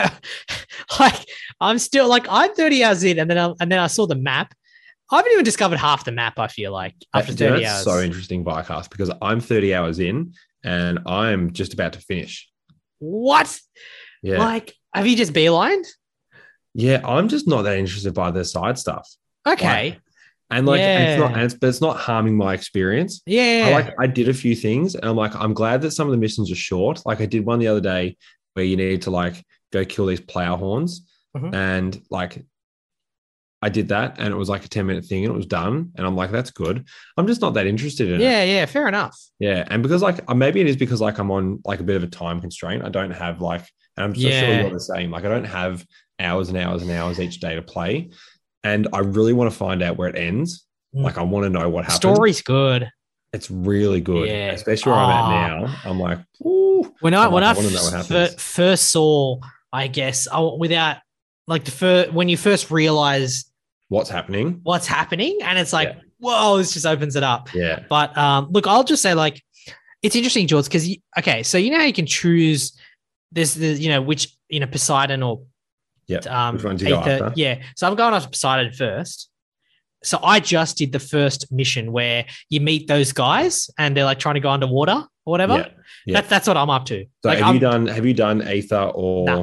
I'm still I'm 30 hours in, and then I saw the map. I haven't even discovered half the map, I feel like, after 30 hours. So interesting, Bycast, because I'm 30 hours in and I'm just about to finish. What? Yeah. Have you just beelined? Yeah, I'm just not that interested by the side stuff. Okay. It's not harming my experience. Yeah. I did a few things and I'm glad that some of the missions are short. Like I did one the other day where you needed to go kill these plow horns and I did that and it was like a 10-minute thing and it was done. And I'm like, that's good. I'm just not that interested in it. Yeah, fair enough. Yeah. And because maybe it is because I'm on a bit of a time constraint. I don't have and I'm so sure you're the same. I don't have hours and hours and hours each day to play. And I really want to find out where it ends. I want to know what happens. Story's good. It's really good. Yeah. Especially where I'm at now. I'm like, ooh. When I first saw, I guess, without when you first realize what's happening, and it's whoa, this just opens it up. Yeah. But look, I'll just say it's interesting, George, because so you know how you can choose this, which Poseidon or which one do you go after? Yeah. So I'm going after Poseidon first. So I just did the first mission where you meet those guys and they're trying to go underwater or whatever. Yeah. That's what I'm up to. So have you done Aether or?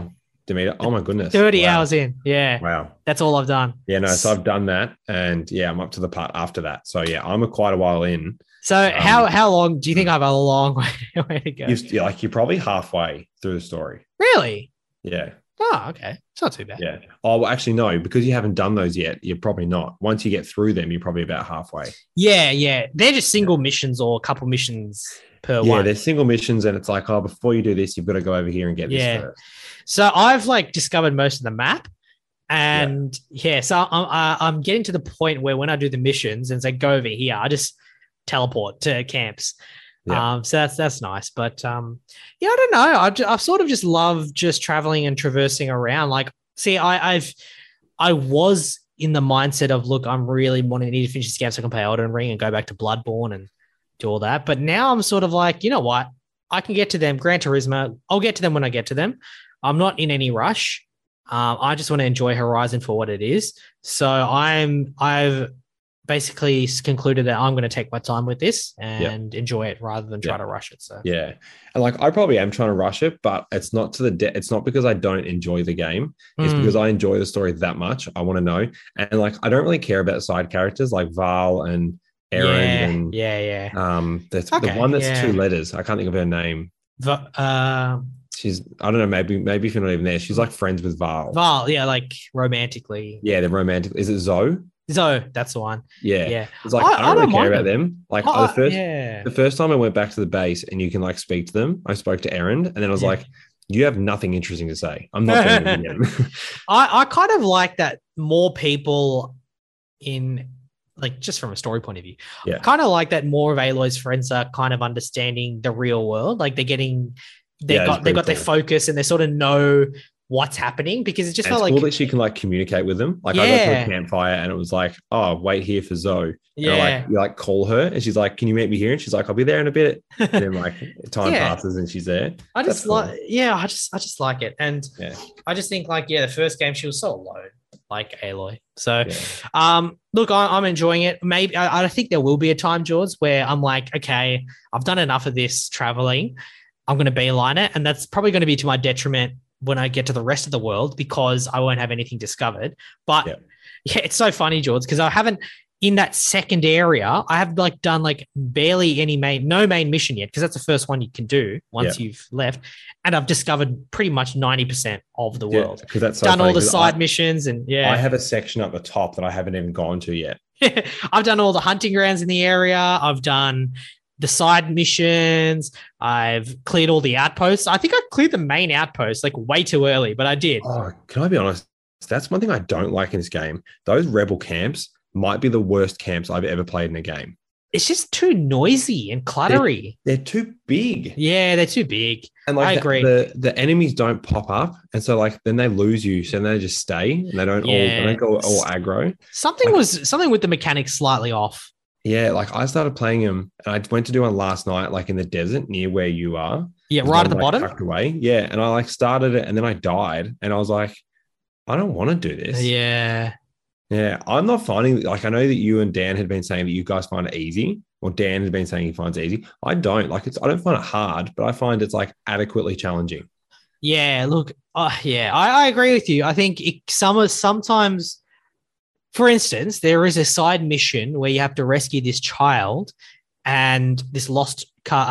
Demeter. Oh my goodness. 30 Wow. hours in. Yeah. Wow. That's all I've done. Yeah, no, so I've done that, and yeah, I'm up to the part after that. So yeah, I'm quite a while in. So how long do you think I have a long way to go? You're probably halfway through the story. Really? Yeah. Oh, okay. It's not too bad. Yeah. Oh, well, actually, no, because you haven't done those yet. You're probably not. Once you get through them, you're probably about halfway. Yeah. They're just single missions or a couple missions per Yeah, one. they're single missions, and it's like, oh, before you do this, you've got to go over here and get this first. So I've like discovered most of the map. And so I'm getting to the point where when I do the missions and say go over here, I just teleport to camps. Yeah. So that's nice. But I don't know. I've sort of just loved just traveling and traversing around. Like, see, I was in the mindset of, look, I'm really wanting to finish this game so I can play Elden Ring and go back to Bloodborne and do all that. But now I'm sort of like, you know what? I can get to them. Gran Turismo, I'll get to them when I get to them. I'm not in any rush. I just want to enjoy Horizon for what it is. So I've basically concluded that I'm going to take my time with this and enjoy it rather than try to rush it. So yeah, and like I probably am trying to rush it, but it's not to the it's not because I don't enjoy the game. It's because I enjoy the story that much. I want to know, and like I don't really care about side characters like Val and Aaron. The one that's 2 letters. I can't think of her name. She's, I don't know, maybe if you're not even there, she's like friends with Val. Yeah, like romantically. Yeah, they're romantic. Is it Zoe? Zoe, that's the one. Yeah. It's like I don't really care about them. Like the first time I went back to the base and you can like speak to them, I spoke to Aaron, and then I was like, you have nothing interesting to say. I'm not going to again. I kind of like that more people in, like, just from a story point of view, kind of like that more of Aloy's friends are kind of understanding the real world. Like they got their focus and they sort of know what's happening, because it just felt like cool that she can like communicate with them. Like I got to a campfire and it was like, oh, wait here for Zoe. You like call her and she's like, can you meet me here? And she's like, I'll be there in a bit. And then like time passes and she's there. I just like it. And I just think like, the first game she was so alone, like Aloy. So look, I'm enjoying it. Maybe I think there will be a time, George, where I'm like, okay, I've done enough of this traveling. I'm going to beeline it. And that's probably going to be to my detriment when I get to the rest of the world, because I won't have anything discovered. But it's so funny, George, because I haven't, in that second area, I have like done like barely no main mission yet, because that's the first one you can do once you've left. And I've discovered pretty much 90% of the world. Because that's so done funny, all the side missions and I have a section at the top that I haven't even gone to yet. I've done all the hunting grounds in the area. I've done the side missions. I've cleared all the outposts. I think I cleared the main outpost like way too early, but I did. Oh, can I be honest? That's one thing I don't like in this game. Those rebel camps might be the worst camps I've ever played in a game. It's just too noisy and cluttery. They're too big. Yeah, they're too big. And like I agree. The enemies don't pop up, and so like then they lose you, so then they just stay and they don't go all aggro. Something with the mechanics slightly off. Yeah, like I started playing them, and I went to do one last night, like in the desert near where you are. Yeah, right at the bottom. Tucked away. Yeah, and I like started it, and then I died, and I was like, I don't want to do this. Yeah. Yeah, I'm not finding, like, I know that you and Dan had been saying that you guys find it easy, or Dan had been saying he finds it easy. I don't. Like, I don't find it hard, but I find it's like adequately challenging. Yeah, look, I agree with you. I think sometimes, for instance, there is a side mission where you have to rescue this child and this lost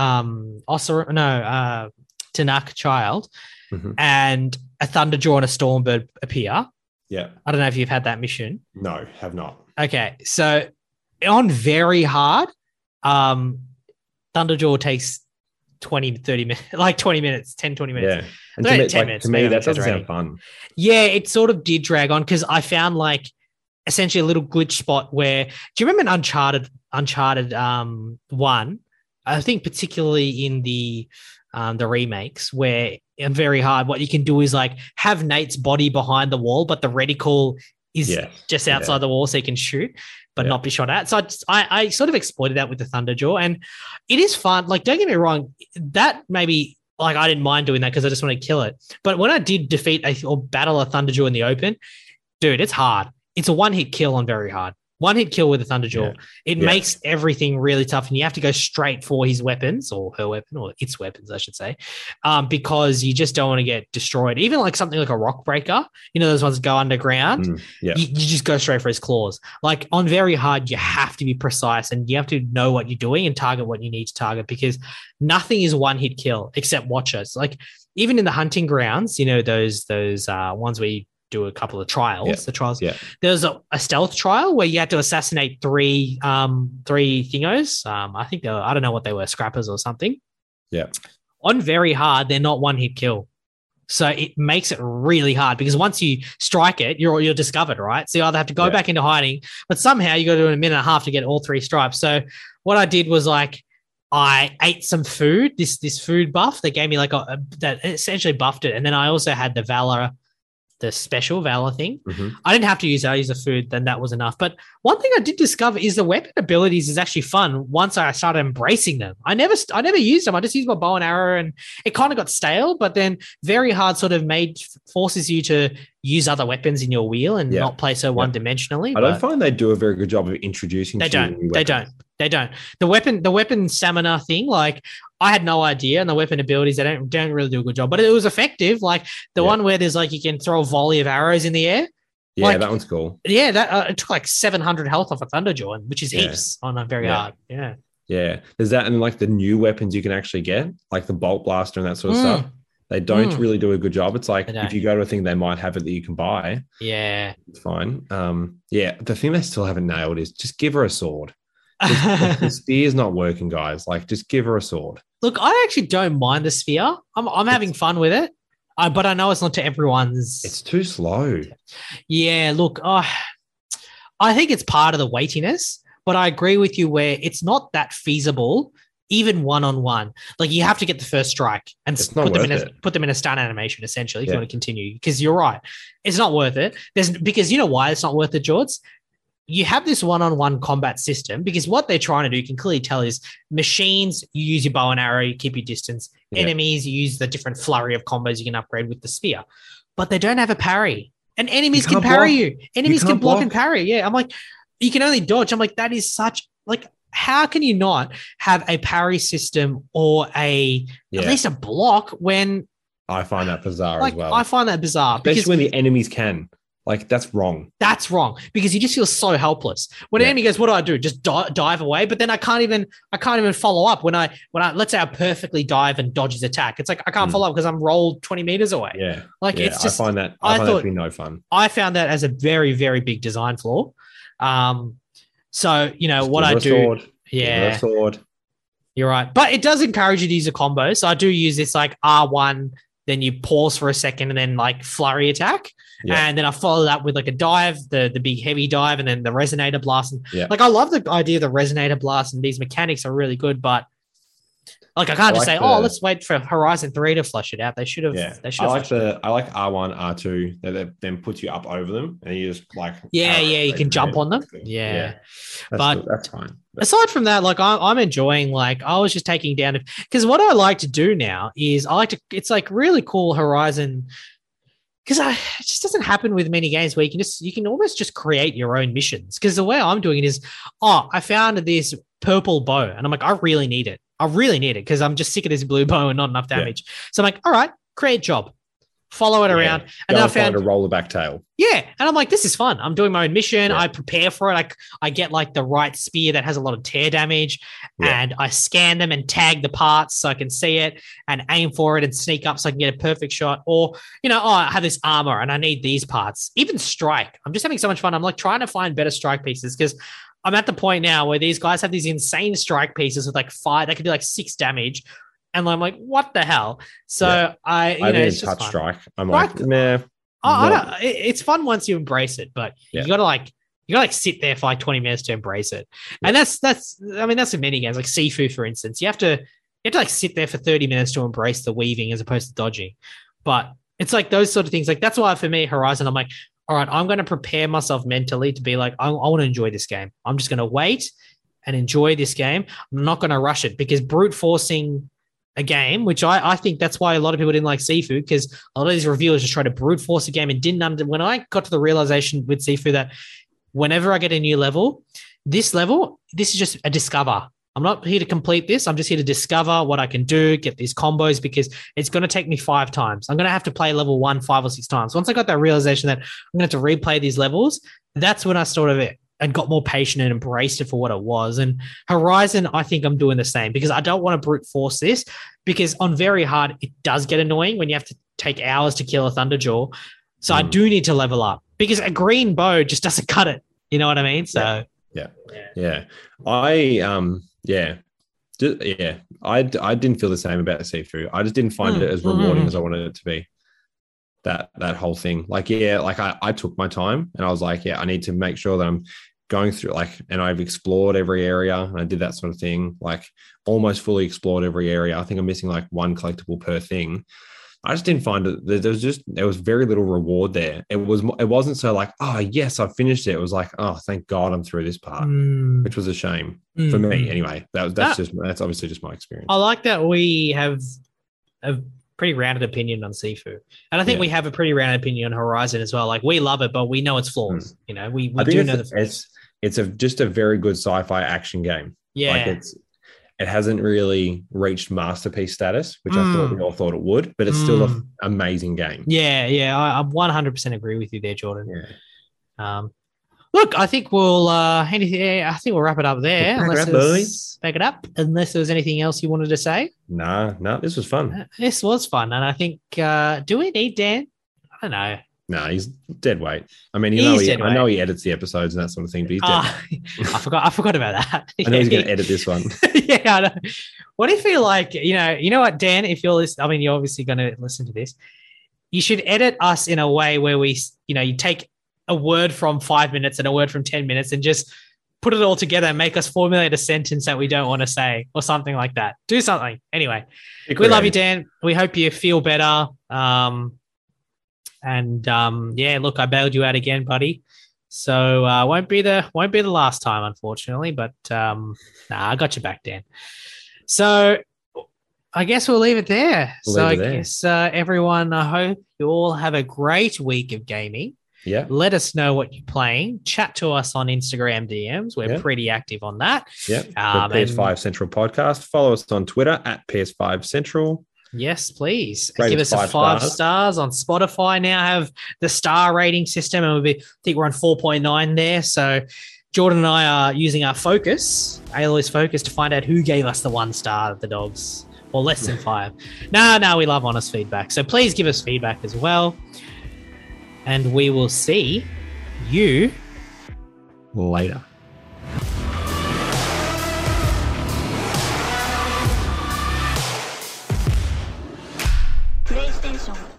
Tanakh child, and a Thunderjaw and a Stormbird appear. Yeah. I don't know if you've had that mission. No, have not. Okay. So on very hard, Thunderjaw takes 20 minutes, 20 minutes. Yeah. And to me, that doesn't sound fun. Yeah, it sort of did drag on, because I found like essentially a little glitch spot where, do you remember in Uncharted 1? I think particularly in the remakes, where in very hard, what you can do is like have Nate's body behind the wall, but the reticle is just outside the wall, so you can shoot but not be shot at. So I sort of exploited that with the Thunderjaw, and it is fun. Like, don't get me wrong, that maybe like I didn't mind doing that because I just want to kill it. But when I did defeat or battle a Thunderjaw in the open, dude, it's hard. It's a one-hit kill on very hard. One hit kill with a Thunderjaw. Yeah. It makes everything really tough, and you have to go straight for his weapons or her weapon or its weapons, I should say, because you just don't want to get destroyed. Even like something like a rock breaker, those ones that go underground. You just go straight for his claws. Like on very hard, you have to be precise and you have to know what you're doing and target what you need to target, because nothing is one hit kill except Watchers. Like even in the hunting grounds, those ones where you do a couple of trials. The trials. Yeah. There's a stealth trial where you had to assassinate three thingos. I think I don't know what they were, scrappers or something. Yeah. On very hard, they're not one hit kill. So it makes it really hard because once you strike it, you're discovered, right? So you either have to go back into hiding, but somehow you got to do it in a minute and a half to get all 3 stripes. So what I did was like, I ate some food, this food buff. They gave me like that essentially buffed it. And then I also had the special Valor thing. I didn't have to use that. I used the food, then that was enough. But one thing I did discover is the weapon abilities is actually fun once I started embracing them. I never used them. I just used my bow and arrow and it kind of got stale, but then very hard sort of forces you to use other weapons in your wheel and not play so one-dimensionally. I don't find they do a very good job of introducing They don't. The weapon stamina thing, like I had no idea, and the weapon abilities, they don't really do a good job, but it was effective. Like the one where there's like you can throw a volley of arrows in the air. Yeah, that one's cool. Yeah, that it took like 700 health off a Thunderjaw, which is heaps on a very hard. Yeah. Yeah. There's that, and like the new weapons you can actually get, like the Bolt Blaster and that sort of stuff. They don't really do a good job. It's like if you go to a thing, they might have it that you can buy. Yeah. It's fine. The thing they still haven't nailed is just give her a sword. The spear's not working, guys. Like, just give her a sword. Look, I actually don't mind the spear. I'm having fun with it, but I know it's not to everyone's. It's too slow. Yeah, look, I think it's part of the weightiness, but I agree with you where it's not that feasible, even one-on-one. Like, you have to get the first strike and put them in a stun animation, essentially, if you want to continue, because you're right. It's not worth it. Because you know why it's not worth it, George? You have this one-on-one combat system because what they're trying to do, you can clearly tell, is machines, you use your bow and arrow, you keep your distance. Enemies, you use the different flurry of combos you can upgrade with the spear. But they don't have a parry. And enemies can parry you. Enemies can block and parry. Yeah, I'm like, you can only dodge. I'm like, that is such, like, how can you not have a parry system or at least a block when... I find that bizarre as well. I find that bizarre. Especially when the enemies can. Like, that's wrong. That's wrong because you just feel so helpless. When an enemy goes, what do? Just dive away. But then I can't even follow up when I let's say I perfectly dive and dodge his attack. It's like I can't follow up because I'm rolled 20 meters away. Yeah. Like it's just, I find that to be no fun. I found that as a very, very big design flaw. So just what I do. Sword. Yeah. Give her a sword. You're right. But it does encourage you to use a combo. So I do use this like R1, then you pause for a second and then like flurry attack. Yeah. And then I follow that with like a dive, the big heavy dive, and then the resonator blast. Like I love the idea of the resonator blast, and these mechanics are really good, but like I can't just say, let's wait for Horizon 3 to flush it out. They should have. Yeah. I like R1, R2 that then puts you up over them, and you just like you can jump on them. Yeah. But that's fine. Aside from that, like I'm enjoying, like I was just taking down, because what I like to do now is it's like really cool Horizon, because it just doesn't happen with many games where you can almost just create your own missions. Because the way I'm doing it is, I found this purple bow and I'm like, I really need it because I'm just sick of this blue bow and not enough damage. So I'm like, all right, create job. Follow it around. And then I found a roller-back tail. Yeah. And I'm like, this is fun. I'm doing my own mission. I prepare for it. I get like the right spear that has a lot of tear damage and I scan them and tag the parts so I can see it and aim for it and sneak up so I can get a perfect shot. Or, I have this armor and I need these parts. Even strike. I'm just having so much fun. I'm like trying to find better strike pieces because I'm at the point now where these guys have these insane strike pieces with like 5, they could do like 6 damage. And I'm like, what the hell? So I it's just fun. Strike. I'm like, nah. It's fun once you embrace it, but you gotta sit there for like 20 minutes to embrace it. And that's in many games, like Sifu, for instance. You have to like sit there for 30 minutes to embrace the weaving as opposed to dodging. But it's like those sort of things. Like that's why for me, Horizon, I'm like, all right, I'm going to prepare myself mentally to be like, I want to enjoy this game. I'm just going to wait and enjoy this game. I'm not going to rush it because brute forcing a game, which I think that's why a lot of people didn't like Sifu, because a lot of these reviewers just tried to brute force a game and didn't when I got to the realization with Sifu that whenever I get a new level, this is just a discover. I'm not here to complete this. I'm just here to discover what I can do, get these combos, because it's going to take me 5 times. I'm going to have to play level 1 5 or 6 times. Once I got that realization that I'm going to have to replay these levels, that's when I sort of and got more patient and embraced it for what it was. And Horizon, I think I'm doing the same, because I don't want to brute force this, because on very hard, it does get annoying when you have to take hours to kill a Thunderjaw. So I do need to level up, because a green bow just doesn't cut it. You know what I mean? So yeah. I didn't feel the same about Sifu. I just didn't find it as rewarding as I wanted it to be. That whole thing. I took my time and I was like, I need to make sure that I'm going through and I've explored every area, and I did that sort of thing, almost fully explored every area. I think I'm missing 1 collectible per thing. I just didn't find it. There was very little reward there. It wasn't so oh yes, I finished it. It was oh, thank God I'm through this part, which was a shame for me anyway. That's obviously just my experience. I like that we have a pretty rounded opinion on Sifu, and I think we have a pretty rounded opinion on Horizon as well. We love it, but we know its flaws. You know, we do know the flaws. It's just a very good sci-fi action game. Yeah. It hasn't really reached masterpiece status, which I thought we all thought it would, but it's still an amazing game. Yeah. I 100% agree with you there, Jordan. Yeah. Look, I think we'll wrap it up there. Back it up. Unless there was anything else you wanted to say. No, this was fun. This was fun, and I think do we need Dan? I don't know. No, he's dead weight. I mean, I know he edits the episodes and that sort of thing, but he's dead weight. I forgot about that. I know he's going to edit this one. Yeah, I know. What if you you know what, Dan, if you're listening, I mean, you're obviously going to listen to this. You should edit us in a way where we, you take a word from 5 minutes and a word from 10 minutes and just put it all together and make us formulate a sentence that we don't want to say or something like that. Do something. Anyway, we love you, Dan. We hope you feel better. Look, I bailed you out again, buddy. So won't be the last time, unfortunately. But I got you back, Dan. So I guess we'll leave it there. I guess everyone, I hope you all have a great week of gaming. Yeah. Let us know what you're playing. Chat to us on Instagram DMs. We're pretty active on that. Yeah. PS5 Central Podcast. Follow us on Twitter at PS5 Central. Yes, please. Rate Give us a 5 stars on Spotify. Now have the star rating system, and I think we're on 4.9 there. So Jordan and I are using our focus, Aloy's focus, to find out who gave us the 1 star of the dogs, or less than 5. No, we love honest feedback. So please give us feedback as well. And we will see you later. PlayStation